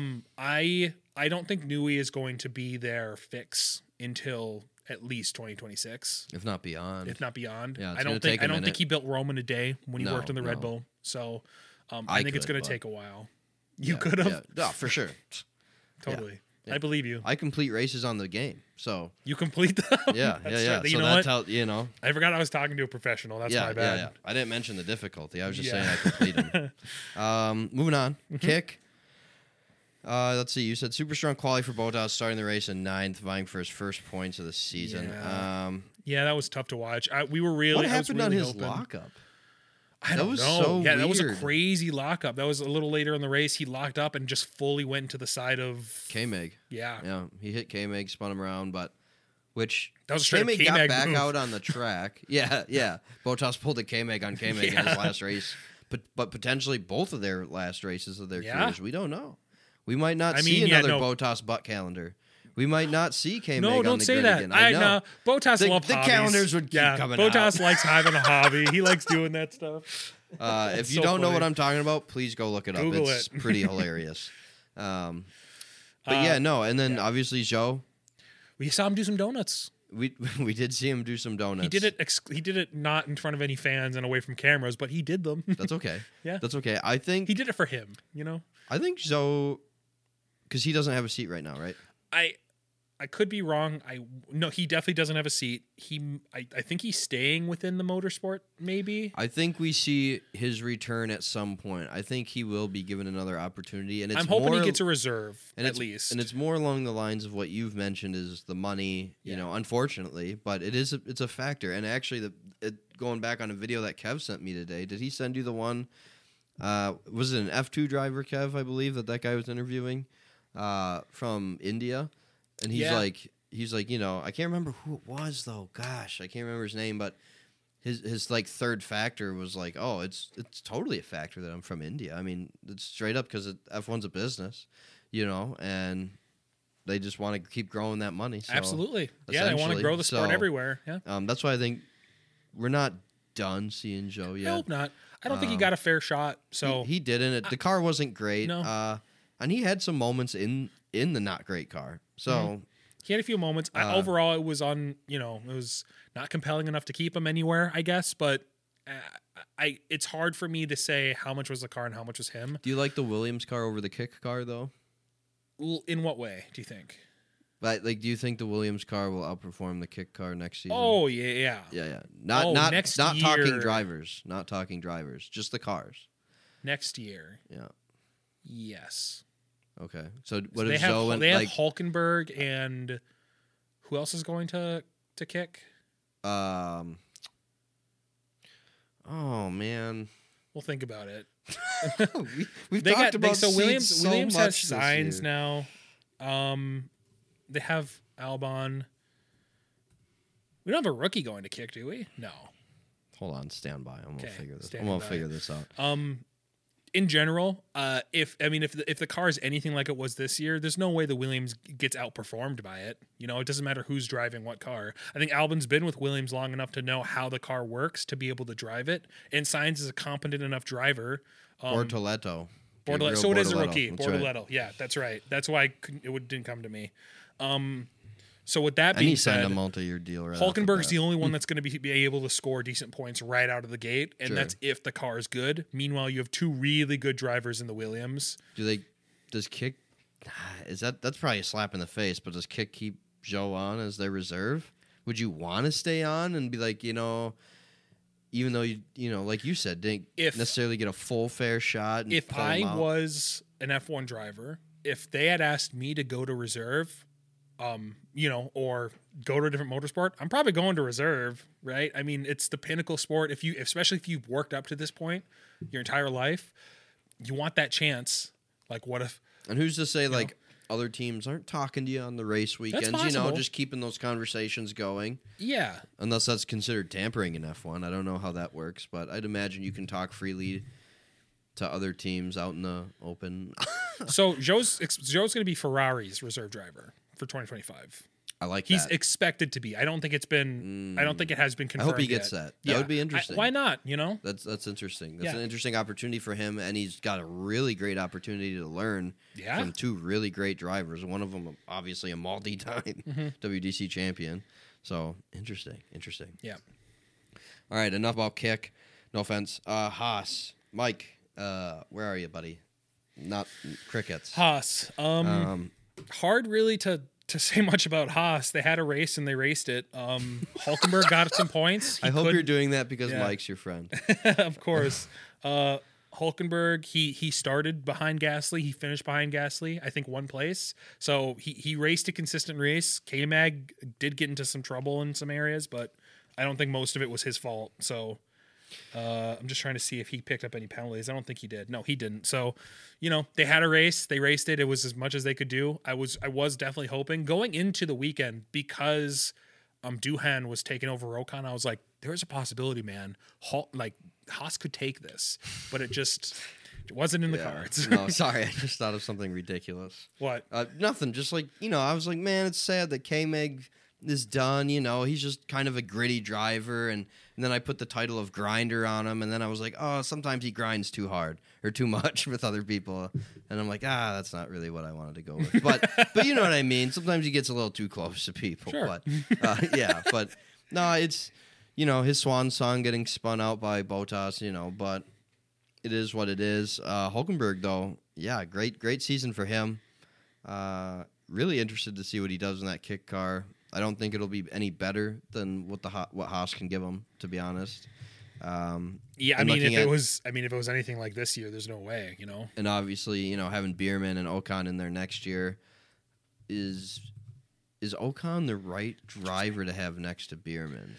I don't think Newey is going to be their fix until at least 2026, if not beyond. Yeah, I don't think he built Rome in a day when he worked on the Red Bull. So I think it's going to take a while. You could have, for sure, totally. Yeah. I believe you. I complete races on the game, so you complete them. Yeah. Right. So that's how I forgot I was talking to a professional. That's my bad. Yeah. I didn't mention the difficulty. I was just saying I complete them. Moving on. Kick. Let's see. You said super strong quality for Bottas, starting the race in 9th, vying for his first points of the season. Yeah, that was tough to watch. We were really. What happened on his hoping. Lockup? I don't know. So yeah, weird. That was a crazy lockup. That was a little later in the race. He locked up and just fully went to the side of K-Mag. Yeah, he hit K-Mag, spun him around, but which that was straight K-Mag K-Mag got back move. out on the track. Yeah. Bottas pulled a K-Mag on K-Mag in his last race, but potentially both of their last races of their careers. We don't know. We might not see another Bottas butt calendar. We might not see K-Mag on the grid again. No, don't say that. I know. Bottas loves the hobbies. calendars would keep coming out. Bottas likes having a hobby. He likes doing that stuff. If you don't know what I'm talking about, please go look it up. Google it's pretty hilarious. And then obviously Zhou. We saw him do some donuts. we we did see him do some donuts. He did it. He did it not in front of any fans and away from cameras, but he did them. That's okay. Yeah. That's okay. I think He did it for him. I think so, because he doesn't have a seat right now, right? I could be wrong. No, he definitely doesn't have a seat. I think he's staying within the motorsport. Maybe. I think we see his return at some point. I think he will be given another opportunity, and it's I'm hoping more, he gets a reserve and at least. And it's more along the lines of what you've mentioned is the money. Yeah. Unfortunately, but it's a factor. And actually, going back on a video that Kev sent me today, did he send you the one? Was it an F2 driver, Kev? I believe that guy was interviewing from India. And he's like, I can't remember who it was though. Gosh, I can't remember his name, but his like third factor was like, oh, it's totally a factor that I'm from India. I mean, it's straight up because F1's a business, and they just want to keep growing that money. So, absolutely, yeah, they want to grow the sport everywhere. Yeah, that's why I think we're not done seeing Joe yet. I hope not. I don't think he got a fair shot. So he didn't. The car wasn't great. No. And he had some moments in the not great car. So he had a few moments. Overall, it was it was not compelling enough to keep him anywhere, I guess. But it's hard for me to say how much was the car and how much was him. Do you like the Williams car over the Kick car though? In what way do you think? But do you think the Williams car will outperform the Kick car next season? Oh yeah. Not next not year. talking drivers. Not talking drivers. Just the cars. Next year. Yeah. Yes. Okay. So what they if have, Zoe they have Hulkenberg and who else is going to Kick? Oh man. We'll think about it. We've talked about so Williams Williams so has much this signs year. now. They have Albon. We don't have a rookie going to Kick, do we? No. Hold on, stand by. I'm gonna figure this. I'm standing gonna by. figure this out. In general, if the car is anything like it was this year, there's no way the Williams gets outperformed by it. It doesn't matter who's driving what car. I think Albon's been with Williams long enough to know how the car works to be able to drive it, and Sainz is a competent enough driver. Bortoletto. So it is a Bortoletto. rookie. That's Bortoletto. right. Yeah, that's right. That's why it didn't come to me. So with that And he being signed said, a multi-year deal. Right off Hulkenberg's the the only one that's going to be able to score decent points right out of the gate, and Sure. that's if the car is good. Meanwhile, you have two really good drivers in the Williams. Does Kick? That's probably a slap in the face. But does Kick keep Joe on as their reserve? Would you want to stay on and be like, even though you like you said, didn't necessarily get a full fair shot? And If pull him I out? was an F1 driver, if they had asked me to go to reserve, or go to a different motorsport, I'm probably going to reserve, right? I mean, it's the pinnacle sport. Especially if you've worked up to this point your entire life, you want that chance. Like, what if? And who's to say other teams aren't talking to you on the race weekends? possible. Just keeping those conversations going. Yeah, Unless that's considered tampering in F1. I don't know how that works, but I'd imagine you can talk freely to other teams out in the open. So Joe's going to be Ferrari's reserve driver for 2025. I like He's that. expected to be. I don't think it's been. I don't think it has been I confirmed. hope he gets yet. that. Yeah. That would be interesting. Why not? That's interesting. That's Yeah. an interesting opportunity for him, and he's got a really great opportunity to learn Yeah. from two really great drivers. One of them, obviously, a multi-time Mm-hmm. WDC champion. So interesting. Yeah. All right, enough about Kick. No offense. Haas, Mike, where are you, buddy? Not crickets. Haas. Hard really to say much about Haas. They had a race and they raced it. Hulkenberg got some points. I hope you're doing that because Yeah. Mike's your friend. Of course. Hulkenberg, he started behind Gasly. He finished behind Gasly, I think one place. So he raced a consistent race. K-Mag did get into some trouble in some areas, but I don't think most of it was his fault. So I'm just trying to see if he picked up any penalties. I don't think he did. No, he didn't. So, they had a race. They raced it. It was as much as they could do. I was definitely hoping going into the weekend because Duhan was taking over Ocon. I was like, there's a possibility, man. Haas could take this, but it wasn't in the cards. No, sorry. I just thought of something ridiculous. What? Nothing. Just I was like, man, it's sad that K-Meg is done. He's just kind of a gritty driver, and then I put the title of grinder on him, and then I was like, oh, sometimes he grinds too hard or too much with other people, and I'm like, that's not really what I wanted to go with. But you know what I mean. Sometimes he gets a little too close to people. Sure. But but no, it's his swan song getting spun out by Bottas. But it is what it is. Hulkenberg though, great season for him. Really interested to see what he does in that kick car. I don't think it'll be any better than what Haas can give him, to be honest. If it was anything like this year, there's no way, And obviously, having Bierman and Ocon in there next year, is Ocon the right driver to have next to Bierman?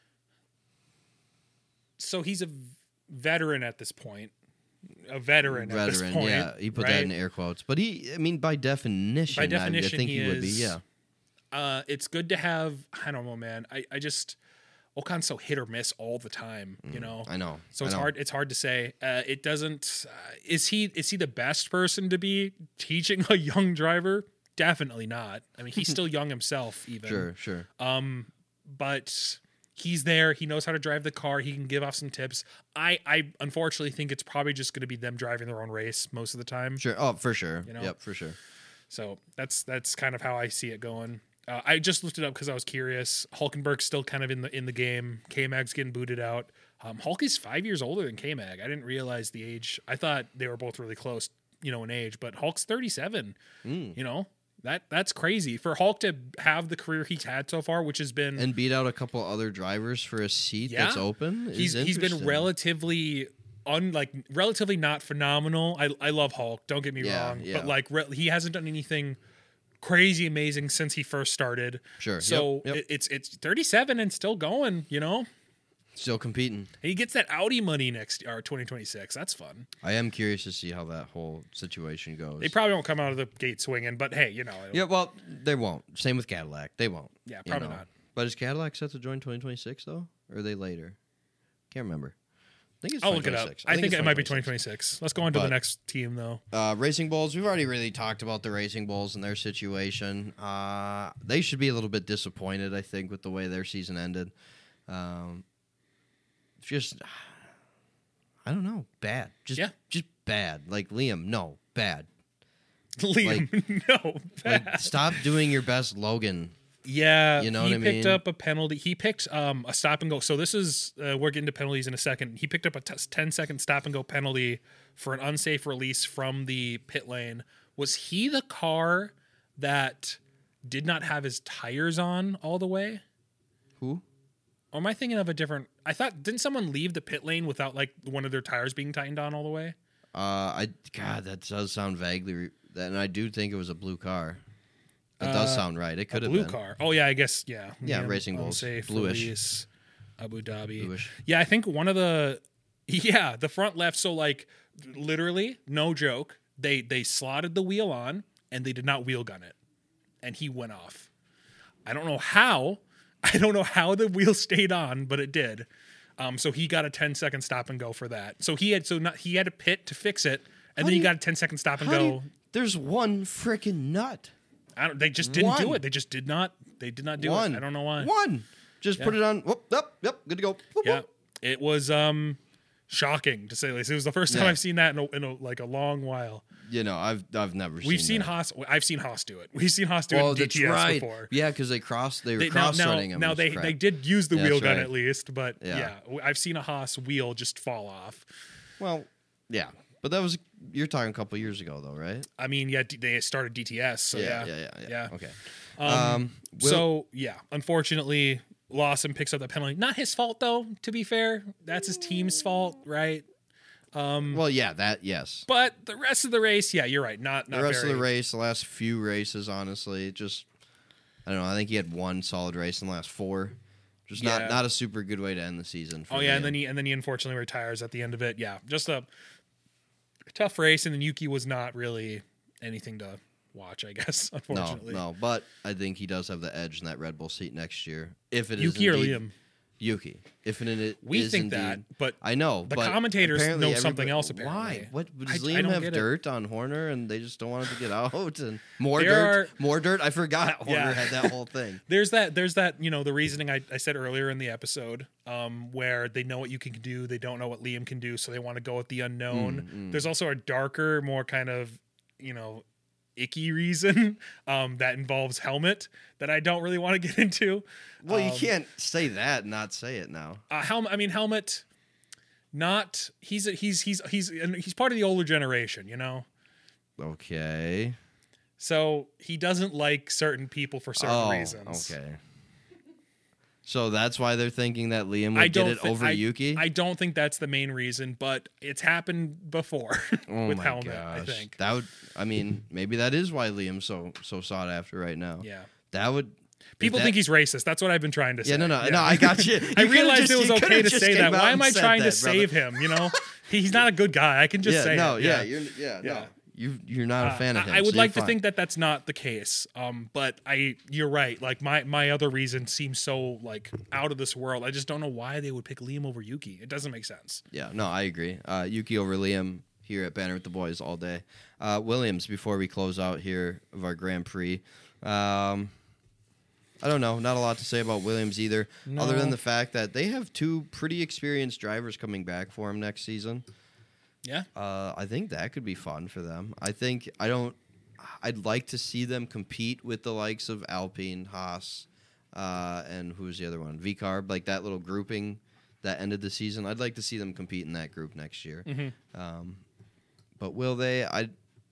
So he's a veteran at this point. At this point. Yeah, he put that in air quotes. But by definition, I think he would be, yeah. It's good to have. I don't know, man. I just Ocon's so hit or miss all the time. I know. So it's hard. It's hard to say. It doesn't. Is he the best person to be teaching a young driver? Definitely not. I mean, he's still young himself. Even sure. But he's there. He knows how to drive the car. He can give off some tips. I unfortunately think it's probably just going to be them driving their own race most of the time. Sure. Oh, for sure. Yep, for sure. So that's kind of how I see it going. I just looked it up because I was curious. Hulkenberg's still kind of in the game. K-Mag's getting booted out. Hulk is 5 years older than K-Mag. I didn't realize the age. I thought they were both really close, in age. But Hulk's 37. That's crazy for Hulk to have the career he's had so far, which has been and beat out a couple other drivers for a seat that's open. He's been relatively not phenomenal. I love Hulk. Don't get me wrong, but he hasn't done anything crazy amazing since he first started. Sure. So it's 37 and still going. Still competing. He gets that Audi money next year, 2026. That's fun. I am curious to see how that whole situation goes. They probably won't come out of the gate swinging, but hey, Yeah, well, they won't. Same with Cadillac. They won't. Yeah, probably not. But is Cadillac set to join 2026 though, or are they later? Can't remember. I think it's. I'll look it up. I think it might be 2026. Let's go on to the next team though. Racing Bulls. We've already really talked about the Racing Bulls and their situation. They should be a little bit disappointed, I think, with the way their season ended. Just, I don't know, bad. Just bad. Like Liam, no, bad. Liam, no, bad. Like, stop doing your best, Logan. Yeah, you know what I mean? He picked up a penalty. He picked a stop and go. So this is we're getting to penalties in a second. He picked up a 10-second stop and go penalty for an unsafe release from the pit lane. Was he the car that did not have his tires on all the way? Who? Or am I thinking of a different? I thought, didn't someone leave the pit lane without like one of their tires being tightened on all the way? God, that does sound vaguely. And I do think it was a blue car. That does sound right. It could have been. Blue car. Oh, yeah, I guess, yeah. Yeah, Racing Bulls. Bluish. Release, Abu Dhabi. Bluish. Yeah, I think one of the front left. So, like, literally, no joke, they slotted the wheel on, and they did not wheel gun it. And he went off. I don't know how. The wheel stayed on, but it did. So he got a 10-second stop and go for that. So he had a pit to fix it, and then he got a 10-second stop and go. There's one freaking nut. They just didn't do it. They just did not. They did not do it. I don't know why. Just put it on. Whoop, yep, good to go. Whoop, yeah, whoop. It was shocking to say the least. It was the first time I've seen that in a long while. I've never. We've seen Haas. I've seen Haas do it. We've seen Haas do it in DTS before. Yeah, because they were cross-threading him. Now they did use the wheel gun at least, but I've seen a Haas wheel just fall off. Well, yeah. But that was, you're talking a couple years ago, though, right? I mean, yeah, they started DTS, so yeah. Okay. Unfortunately, Lawson picks up that penalty. Not his fault, though, to be fair. That's his team's fault, right? Yes. But the rest of the race, yeah, you're right. Not the rest of the race, the last few races, honestly, just, I don't know. I think he had one solid race in the last four. Just not a super good way to end the season. And then he unfortunately retires at the end of it. Yeah, just a tough race, and then Yuki was not really anything to watch, I guess, unfortunately. No, but I think he does have the edge in that Red Bull seat next year. If it is Yuki or Liam? Yuki. If it We is think indeed, that, but I know the but commentators apparently know something everybody- else, apparently. Why? What does I Liam don't have get it. dirt on Horner and they just don't want it to get out and more There dirt? are- More dirt? I forgot Horner Yeah. had that whole thing. There's that, the reasoning I said earlier in the episode, where they know what you can do, they don't know what Liam can do, so they want to go with the unknown. There's also a darker, more kind of, icky reason that involves Helmet that I don't really want to get into. Well, you can't say that and not say it now. Helmet, not he's part of the older generation, Okay. So he doesn't like certain people for certain reasons. Okay. So that's why they're thinking that Liam would I get don't it thi- over I- Yuki? I don't think that's the main reason, but it's happened before Oh with my Helmet, gosh. I think. That would, maybe that is why Liam's so sought after right now. Yeah. That would. People think he's racist. That's what I've been trying to say. Yeah, no, I got you. I You could've realized just- it was you okay could've to just say came that. out Why and am I said trying to that, brother. save him? He's not a good guy. I can just say no, it. yeah, Yeah. no. You're not a fan of him. I would so like you're to think fine. that that's not the case. But you're right. Like my other reason seems so like out of this world. I just don't know why they would pick Liam over Yuki. It doesn't make sense. Yeah, no, I agree. Yuki over Liam here at Banner with the Boys all day. Williams, before we close out here of our Grand Prix. I don't know. Not a lot to say about Williams either, other than the fact that they have two pretty experienced drivers coming back for him next season. Yeah. I think that could be fun for them. I'd like to see them compete with the likes of Alpine, Haas, and who's the other one? VCarb, like that little grouping that ended the season. I'd like to see them compete in that group next year. But will they? I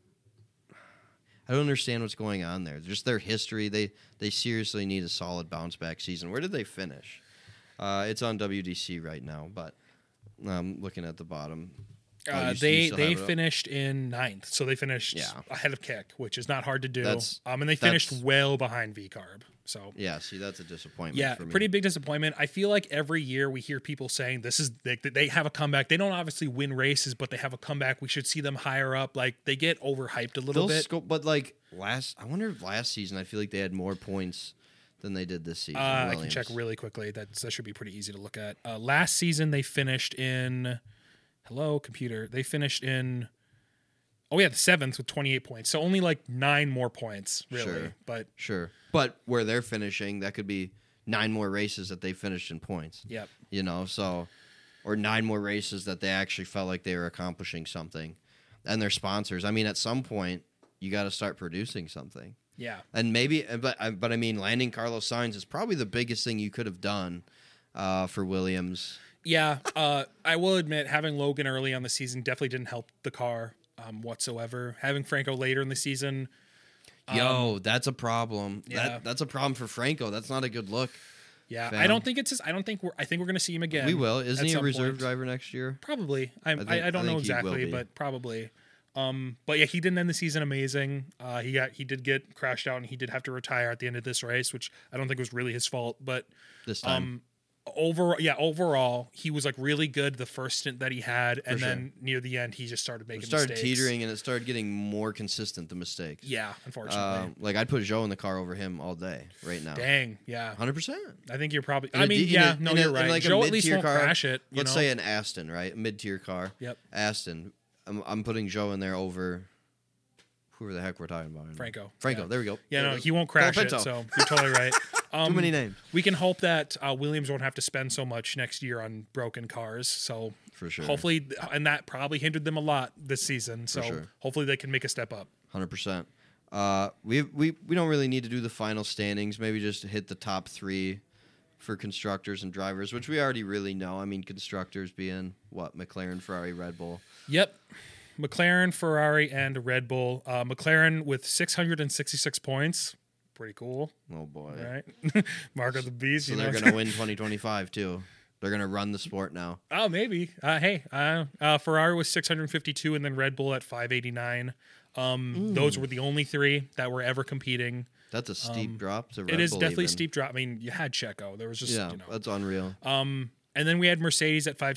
don't understand what's going on there. Just their history. They seriously need a solid bounce back season. Where did they finish? It's on WDC right now, but I'm looking at the bottom. Oh, They still have it up? finished in 9th, so they finished Yeah. ahead of Kick, which is not hard to do. And they that's- finished well behind VCarb. So Yeah, see, that's a disappointment. yeah, for me. pretty big disappointment. I feel like every year we hear people saying this is they have a comeback. They don't obviously win races, but they have a comeback. We should see them higher up. Like they get overhyped a little bit. But like I wonder if last season I feel like they had more points than they did this season. I can Williams. check really quickly. That should be pretty easy to look at. Last season they finished in. Hello, computer. They finished in. Oh yeah, the 7th with 28 points. So only like 9 more points, really. Sure. But Sure, but where they're finishing, that could be 9 more races that they finished in points. yep. So, or 9 more races that they actually felt like they were accomplishing something, and their sponsors. I mean, at some point, you got to start producing something. Yeah. And maybe, but I mean, landing Carlos Sainz is probably the biggest thing you could have done for Williams. Yeah, I will admit having Logan early on the season definitely didn't help the car whatsoever. Having Franco later in the season, That's a problem. Yeah. That's a problem for Franco. That's not a good look. yeah, Fam. I don't think I think we're going to see him again. We will. Isn't at he a some reserve point. driver next year? Probably. I don't I know think he will exactly, be. but probably. But yeah, he didn't end the season amazing. He did get crashed out, and he did have to retire at the end of this race, which I don't think was really his fault. But This time. overall, he was like really good the first stint that he had, and sure. then near the end, he just started making It started mistakes. teetering, and it started getting more consistent, the mistakes. Yeah, unfortunately. Like, I'd put Joe in the car over him all day right now. Dang, yeah. 100%. I think you're probably. In a I mean, D- in yeah, a- no, in a- you're in right. like a Joe at least mid-tier won't car, crash it. Let's say an Aston, right? A mid-tier car. Yep. Aston. I'm putting Joe in there over whoever the heck we're talking about. Franco. Franco, Yeah. there we go. Yeah, There no, it is. he won't crash it. Colapinto. So you're totally right. Too many names. We can hope that Williams won't have to spend so much next year on broken cars. So For sure. hopefully, and that probably hindered them a lot this season. So sure. hopefully they can make a step up. 100%. We don't really need to do the final standings. Maybe just hit the top 3 for constructors and drivers, which we already really know. I mean, constructors being what? McLaren, Ferrari, Red Bull. Yep. McLaren, Ferrari, and Red Bull. McLaren with 666 points. Pretty cool, Oh boy. right? Mark of the beast. So you they're know? going to win 2025 too. They're going to run the sport now. Oh, maybe. Ferrari was 652, and then Red Bull at 589. Those were the only 3 that were ever competing. That's a steep drop to Red It is Bull definitely a even. steep drop. I mean, you had Checo. There was just, Yeah, that's unreal. and then we had Mercedes at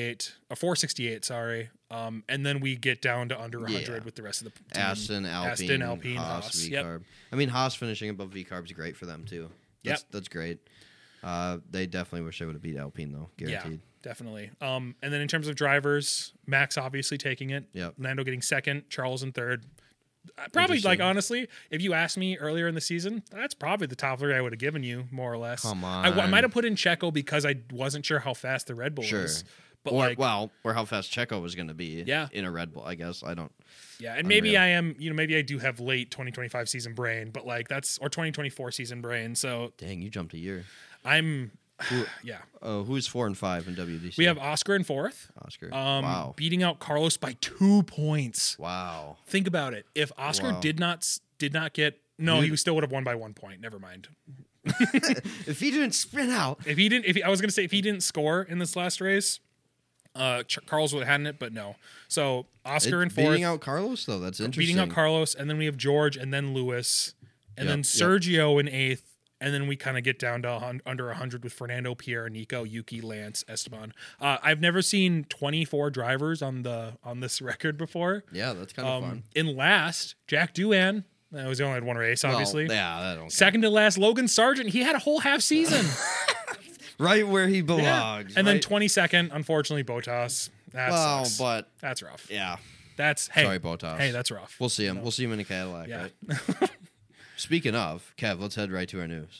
468, sorry. And then we get down to under 100 Yeah. with the rest of the team. Aston, Alpine, Haas, Yep. VCarb. I mean, Haas finishing above VCarb is great for them too. That's great. They definitely wish they would have beat Alpine though, guaranteed. Yeah, definitely. And then in terms of drivers, Max obviously taking it. Yep. Lando getting second, Charles in third. Probably, like, honestly, if you asked me earlier in the season, that's probably the top three I would have given you, more or less. Come on. I might have put in Checo because I wasn't sure how fast the Red Bull was. But or how fast Checo was going to be Yeah. in a Red Bull, I guess. I don't. Yeah, and maybe Unreal. I am, maybe I do have late 2025 season brain, but like or 2024 season brain. So Dang, you jumped a year. I'm, yeah. Who's 4 and 5 in WDC? We have Oscar in fourth. Oscar. Wow. Beating out Carlos by 2 points. Wow. Think about it. If Oscar Wow. did not get, no, he still would have won by 1 point. Never mind. If he didn't sprint out. I was gonna say if he didn't score in this last race, Carlos would have had it, but no. So Oscar in fourth, Beating out Carlos, though. That's interesting. beating out Carlos, and then we have George, and then Lewis, and then Yep. Sergio in eighth, and then we kind of get down to under 100 with Fernando, Pierre, Nico, Yuki, Lance, Esteban. I've never seen 24 drivers on this record before. Yeah, that's kind of fun. In last, Jack Doohan. That was the only one race, obviously. Well, yeah, that don't count. Second to last, Logan Sargent. He had a whole half season. Right where he Yeah. belongs. And then right? 22nd, unfortunately, Bottas. That Well, sucks. but That's rough. yeah. Hey, Sorry, Bottas. Hey, that's rough. We'll see him. We'll see him in a Cadillac, Yeah. right? Speaking of, Kev, let's head right to our news.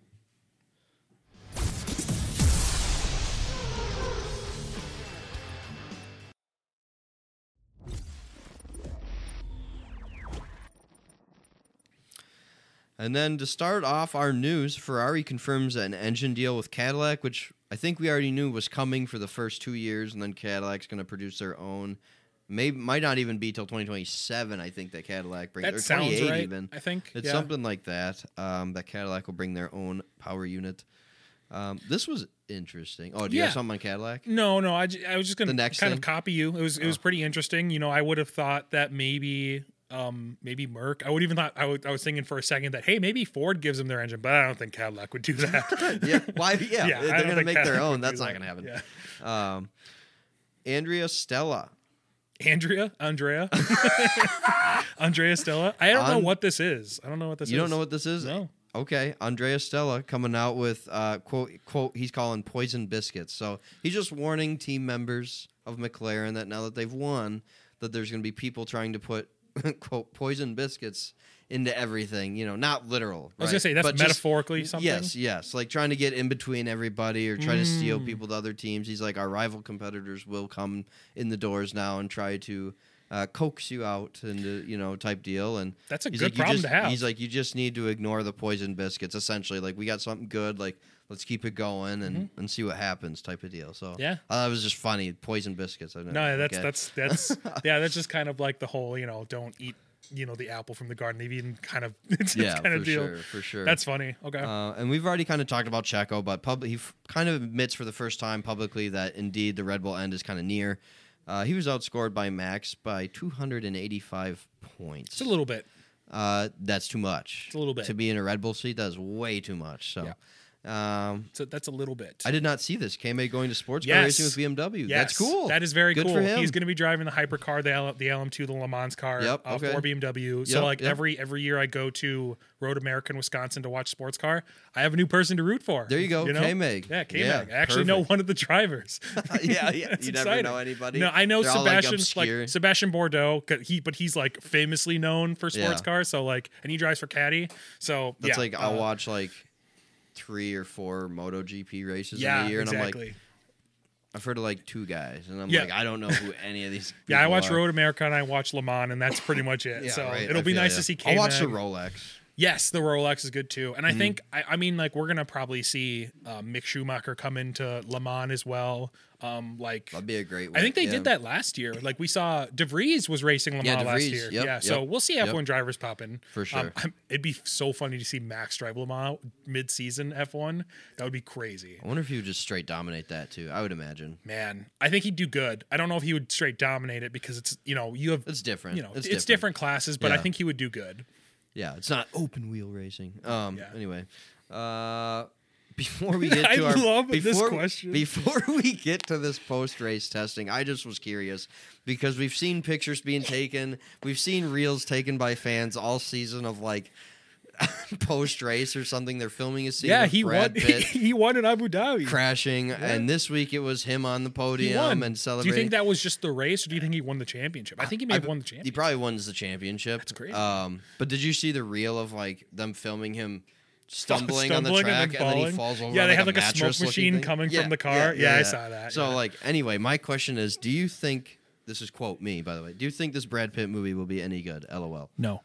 And then to start off our news, Ferrari confirms an engine deal with Cadillac, which I think we already knew was coming for the first 2 years, and then Cadillac's going to produce their own. Might not even be till 2027. I think that Cadillac brings, That or sounds 28 right, even. I think. It's Yeah. something like that. That Cadillac will bring their own power unit. This was interesting. Oh, do you Yeah. have something on Cadillac? No, I was just going The to next kind thing? of copy you. It was pretty interesting. I would have thought that maybe Merc. I was thinking for a second that, hey, maybe Ford gives them their engine, but I don't think Cadillac would do that. Yeah, why? Yeah, Yeah, I they're don't going to think make their Cadillac own. would That's do not that. going to happen. Yeah. Andrea Stella. Andrea Stella. I don't know what this is. I don't know what this is. You don't know what this is? No. Okay, Andrea Stella coming out with quote he's calling poison biscuits. So he's just warning team members of McLaren that now that they've won, that there's going to be people trying to put quote poison biscuits into everything. Not literal. I was gonna say that's but just- metaphorically something. Yes, like trying to get in between everybody or try to steal people to other teams. He's like, our rival competitors will come in the doors now and try to coax you out into type deal. And That's a he's good like, problem to have. He's like, you just need to ignore the poison biscuits. Essentially, like we got something good. Like let's keep it going and see what happens, type of deal. So Yeah. it was just funny. Poison biscuits. I No, okay. that's yeah, that's just kind of like the whole, don't eat, the apple from the garden. They've eaten kind of it's yeah, kind of for deal. sure, for sure. That's funny. Okay. And we've already kind of talked about Checo, but he kind of admits for the first time publicly that indeed the Red Bull end is kind of near. He was outscored by Max by 285 points. It's a little bit. That's too much. It's a little bit. To be in a Red Bull seat, that is way too much. So, So that's a little bit. I did not see this. K-May going to sports car Yes. racing with BMW. Yes, That's cool. That is very Good cool. for him. He's going to be driving the hypercar, the LM2, the Le Mans car, Yep, okay. for BMW. So Yep, yep. every year I go to Road America in Wisconsin to watch sports car, I have a new person to root for. There you go, K-Meg. Yeah, K-Meg. Yeah, I actually know perfect. one of the drivers. yeah. That's You never exciting. know anybody. No, I know They're all, like, Sebastian, obscure. Sebastian Bordeaux, but he's like famously known for sports Yeah. cars. So and he drives for Caddy. So That's yeah, like I'll watch like 3 or 4 MotoGP races in yeah, a year, and exactly. I'm like, I've heard of like 2 guys, and I'm Yeah. like, I don't know who any of these. Yeah, I people watch are. Road America and I watch Le Mans, and that's pretty much it. Yeah, so right, it'll I be feel nice ya. to see I'll K-Mag. watch the Rolex. Yes, the Rolex is good too, and Mm-hmm. I think I mean like we're gonna probably see Mick Schumacher come into Le Mans as well. That'd be a great. I think they yeah. did that last year. Like we saw De Vries was racing Le Mans Yeah, De last Vries. year. Yep, yeah, so yep, we'll see yep. F1 drivers pop in For sure. It'd be so funny to see Max drive Le Mans mid-season F1. That would be crazy. I wonder if he would just straight dominate that too. I would imagine. Man, I think he'd do good. I don't know if he would straight dominate it because it's you have It's different. it's different classes, but I Yeah. think he would do good. Yeah, it's not open wheel racing. Yeah. Anyway, before we get to I our love this before, question. before we get to this post race testing, I just was curious because we've seen pictures being taken, we've seen reels taken by fans all season of like post race or something. They're filming a scene. Yeah, of he Brad won. Pitt He won in Abu Dhabi. crashing, and this week it was him on the He podium won. and Do celebrating. you think that was just the race, or do you think he won the championship? I think he may have won the He championship. probably won the championship. That's crazy. But did you see the reel of like them filming him stumbling on the Stumbling track and then he falling. falls over? Yeah, on, they like, have like a smoke mattress-looking machine thing? coming Yeah, from the car. Yeah, I saw that. So yeah. like anyway, my question is, do you think this is quote me by the way? Do you think this Brad Pitt movie will be any good? LOL. no.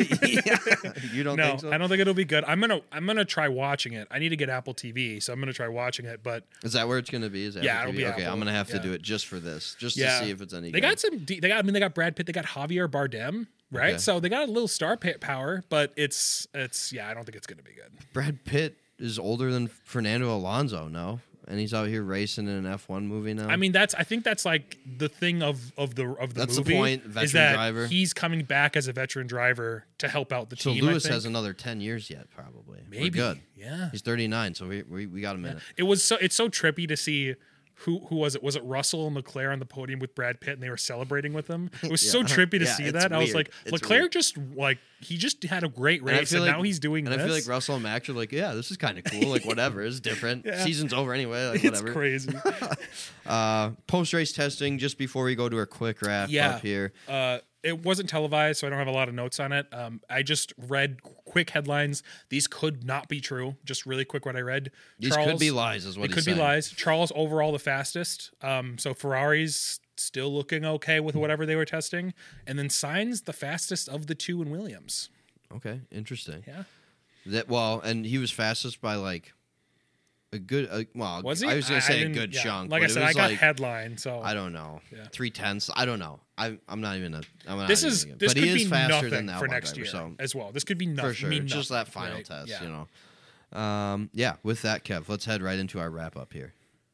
You don't No, think so? I don't think it'll be good. I'm gonna try watching it. I need to get Apple TV, so I'm gonna try watching it. But Is that where it's going to be? Is that Yeah, Apple it'll TV? be Okay, Apple. I'm going to have to Yeah. do it just for this, just yeah, to see if it's any they good. got some. They got Brad Pitt. They got Javier Bardem, right? Okay. So they got a little star power, but it's yeah. I don't think it's gonna be good. Brad Pitt is older than Fernando Alonso, no? And he's out here racing in an F1 movie now. I mean, I think that's like the thing of the That's the movie. point, is veteran that driver. He's coming back as a veteran driver to help out the so team. Lewis I think. has another 10 years yet, probably. We're maybe good. Yeah. He's 39, so we got a minute. It's so trippy to see who was it? Was it Russell and Leclerc on the podium with Brad Pitt and they were celebrating with him? It was so trippy to Yeah, see it's that. I was weird. like, It's Leclerc weird. just like he just had a great And I race feel and like- now he's doing And this. I feel like Russell and Max are like, yeah, this is kind of cool. Like, whatever. It's different. Yeah. Season's over anyway. Like, it's whatever. crazy. Post-race testing, just before we go to our quick wrap Yeah. up here. It wasn't televised, so I don't have a lot of notes on it. I just read quick headlines. These could not be true. Just really quick what I read. These could be lies, is what It he's could be saying. lies. Charles overall the fastest. So Ferrari's still looking okay with whatever they were testing, and then Sainz the fastest of the two in Williams. Okay, interesting. Yeah, And he was fastest by like a good. Well, was he? I was gonna say a didn't- good yeah. chunk. Like but I it said, I was got like, headline. So I don't know. Yeah. 3/10. I don't know. I'm not even a. I'm not this even is gonna- this but could he is be faster nothing than that for one next driver, year so as well. This could be nothing. for sure, mean it's just that nothing, final right? test. Yeah. You know. Yeah. With that, Kev, let's head right into our wrap up here.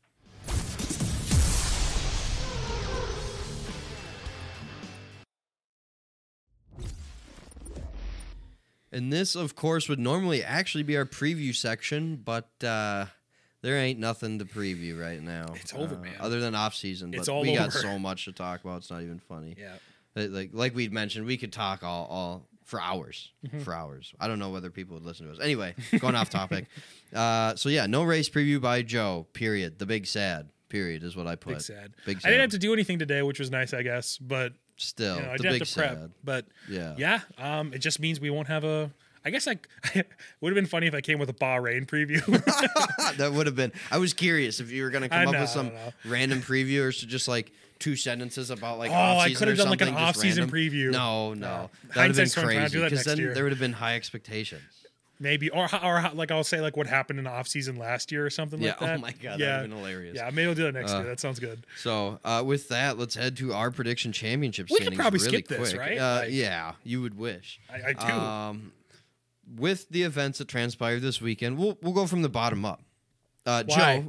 And this, of course, would normally actually be our preview section, but there ain't nothing to preview right now. It's over, man. Other than off season, It's but all we got over. so much to talk about. It's not even funny. Yeah. Like we'd mentioned, we could talk all for hours. Mm-hmm. For hours. I don't know whether people would listen to us. Anyway, going off topic. So yeah, no race preview by Joe. Period. The big sad. Period is what I put. Big sad. Big I sad. didn't have to do anything today, which was nice, I guess. But Still, you know, I the didn't big have to prep. sad. But Yeah. it just means we won't have a. I guess would have been funny if I came with a Bahrain preview. That would have been. I was curious if you were going to come I up know, with I some don't know. random preview or just like 2 sentences about like Oh, I off-season could have or done like an something, just off-season random. preview. No. Yeah. That would have been Hindsight's 20/20. I'll crazy do that because next then year. there would have been high expectations. Maybe or like I'll say like what happened in the off season last year or something Yeah. like that. Oh my god, that Yeah. would have been hilarious. Yeah, maybe I'll do that next year. That sounds good. So with that, let's head to our prediction championship We could standings probably really skip this, quick. right? Like- Yeah, you would wish. I do. With the events that transpired this weekend, we'll go from the bottom up. Why?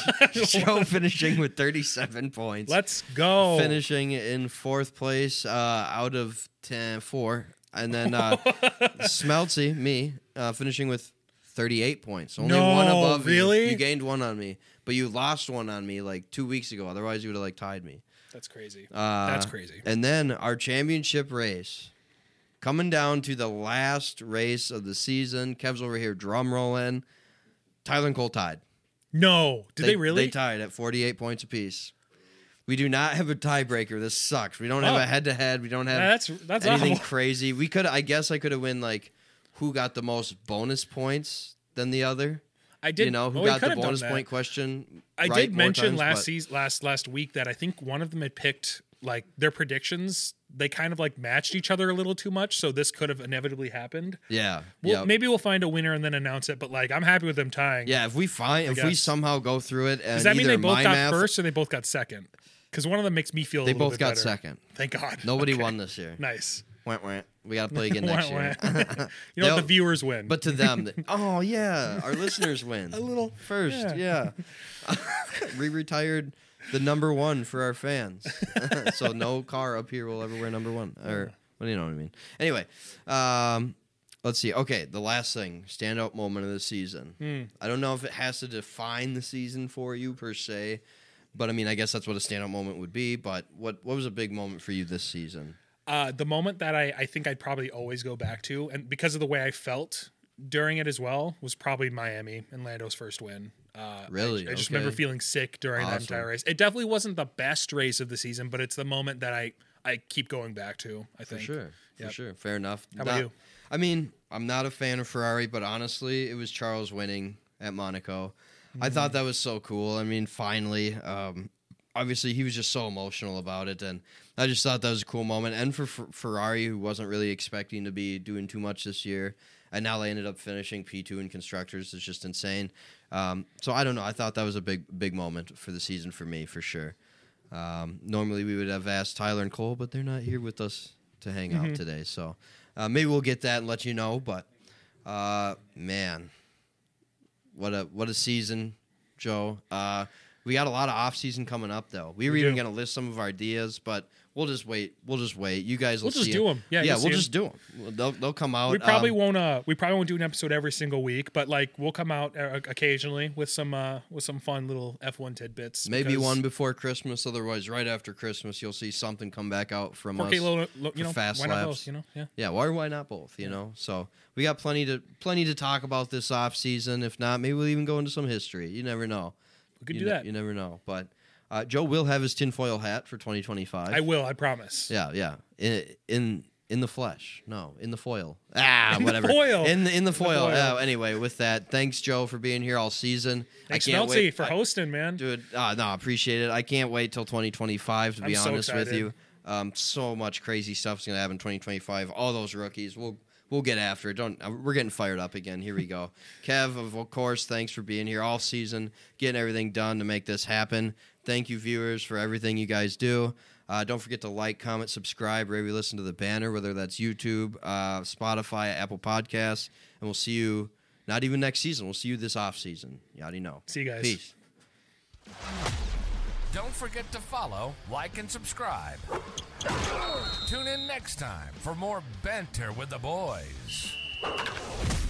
Joe finishing with 37 points. Let's go. Finishing in 4th place out of 4. And then Smeltsy, me, finishing with 38 points. Only No, one above you. really? You gained 1 on me, but you lost 1 on me like 2 weeks ago. Otherwise, you would have like tied me. That's crazy. That's Uh, crazy. And then our championship race, coming down to the last race of the season. Kev's over here drum rolling. Tyler and Cole tied. No, did they really? They tied at 48 points apiece. We do not have a tiebreaker. This sucks. We don't have Oh. a head-to-head. We don't have That's anything awful. crazy. We could. I guess I could have win like who got the most bonus points than the other. I did. You know who well, we got could the have done bonus that. point question. I right did more mention times, last but- season, last week that I think one of them had picked like their predictions. They kind of like matched each other a little too much, so this could have inevitably happened. Yeah. Well, yep. maybe we'll find a winner and then announce it. But like, I'm happy with them tying. Yeah, if we guess. somehow go through it, and Does that mean either they both my got math, first or they both got second? Because one of them makes me feel they a little both bit got better. second. Thank God. Nobody Okay. won this year. Nice. Wah, wah. We got to play again next Wah, year. wah. You know what? They'll- The viewers win. But to them, oh yeah, our listeners win A little- first. Yeah, we retired the number 1 for our fans, so no car up here will ever wear number 1. Or well, you know what I mean. Anyway, let's see. Okay, the last thing, standout moment of the season. I don't know if it has to define the season for you per se, but I mean, I guess that's what a standout moment would be. But what was a big moment for you this season? The moment that I think I'd probably always go back to, and because of the way I felt during it as well, was probably Miami and Lando's first win. Really? I just remember feeling sick during that entire race. It definitely wasn't the best race of the season, but it's the moment that I keep going back to, I think. For sure. Fair enough. How about you? I mean, I'm not a fan of Ferrari, but honestly, it was Charles winning at Monaco. I thought that was so cool. I mean, finally, obviously he was just so emotional about it, and I just thought that was a cool moment. And for Ferrari, who wasn't really expecting to be doing too much this year, and now they ended up finishing P2 in constructors, is just insane. So I don't know. I thought that was a big moment for the season for me, for sure. Normally we would have asked Tyler and Cole, but they're not here with us to hang out today. So maybe we'll get that and let you know. But man, what a season, Joe. We got a lot of off season coming up though. We were even going to list some of our ideas, but we'll just wait. You guys will see. We'll just do them. Yeah, we'll just do them. They'll come out. We probably won't do an episode every single week, but like we'll come out occasionally with some fun little F1 tidbits. Maybe one before Christmas. Otherwise, right after Christmas, you'll see something come back out from us. Fast why Laps. not both? Yeah. Why not both? You know. So we got plenty to talk about this off season. If not, maybe we'll even go into some history. You never know. We could do that. You never know. But Joe will have his tinfoil hat for 2025. I will. I promise. Yeah. In the flesh. No, in the foil. Whatever. In the foil. Anyway, with that, thanks, Joe, for being here all season. Thanks, Melty, for hosting, man. Dude, no, appreciate it. I can't wait till 2025, to be honest with you. So much crazy stuff is going to happen in 2025. All those rookies. We'll get after it. We're getting fired up again. Here we go. Kev, of course, thanks for being here all season, getting everything done to make this happen. Thank you, viewers, for everything you guys do. Don't forget to like, comment, subscribe wherever you listen to the banner, whether that's YouTube, Spotify, Apple Podcasts. And we'll see you not even next season. We'll see you this off season. You already know. See you guys. Peace. Don't forget to follow, like, and subscribe. Tune in next time for more banter with the boys.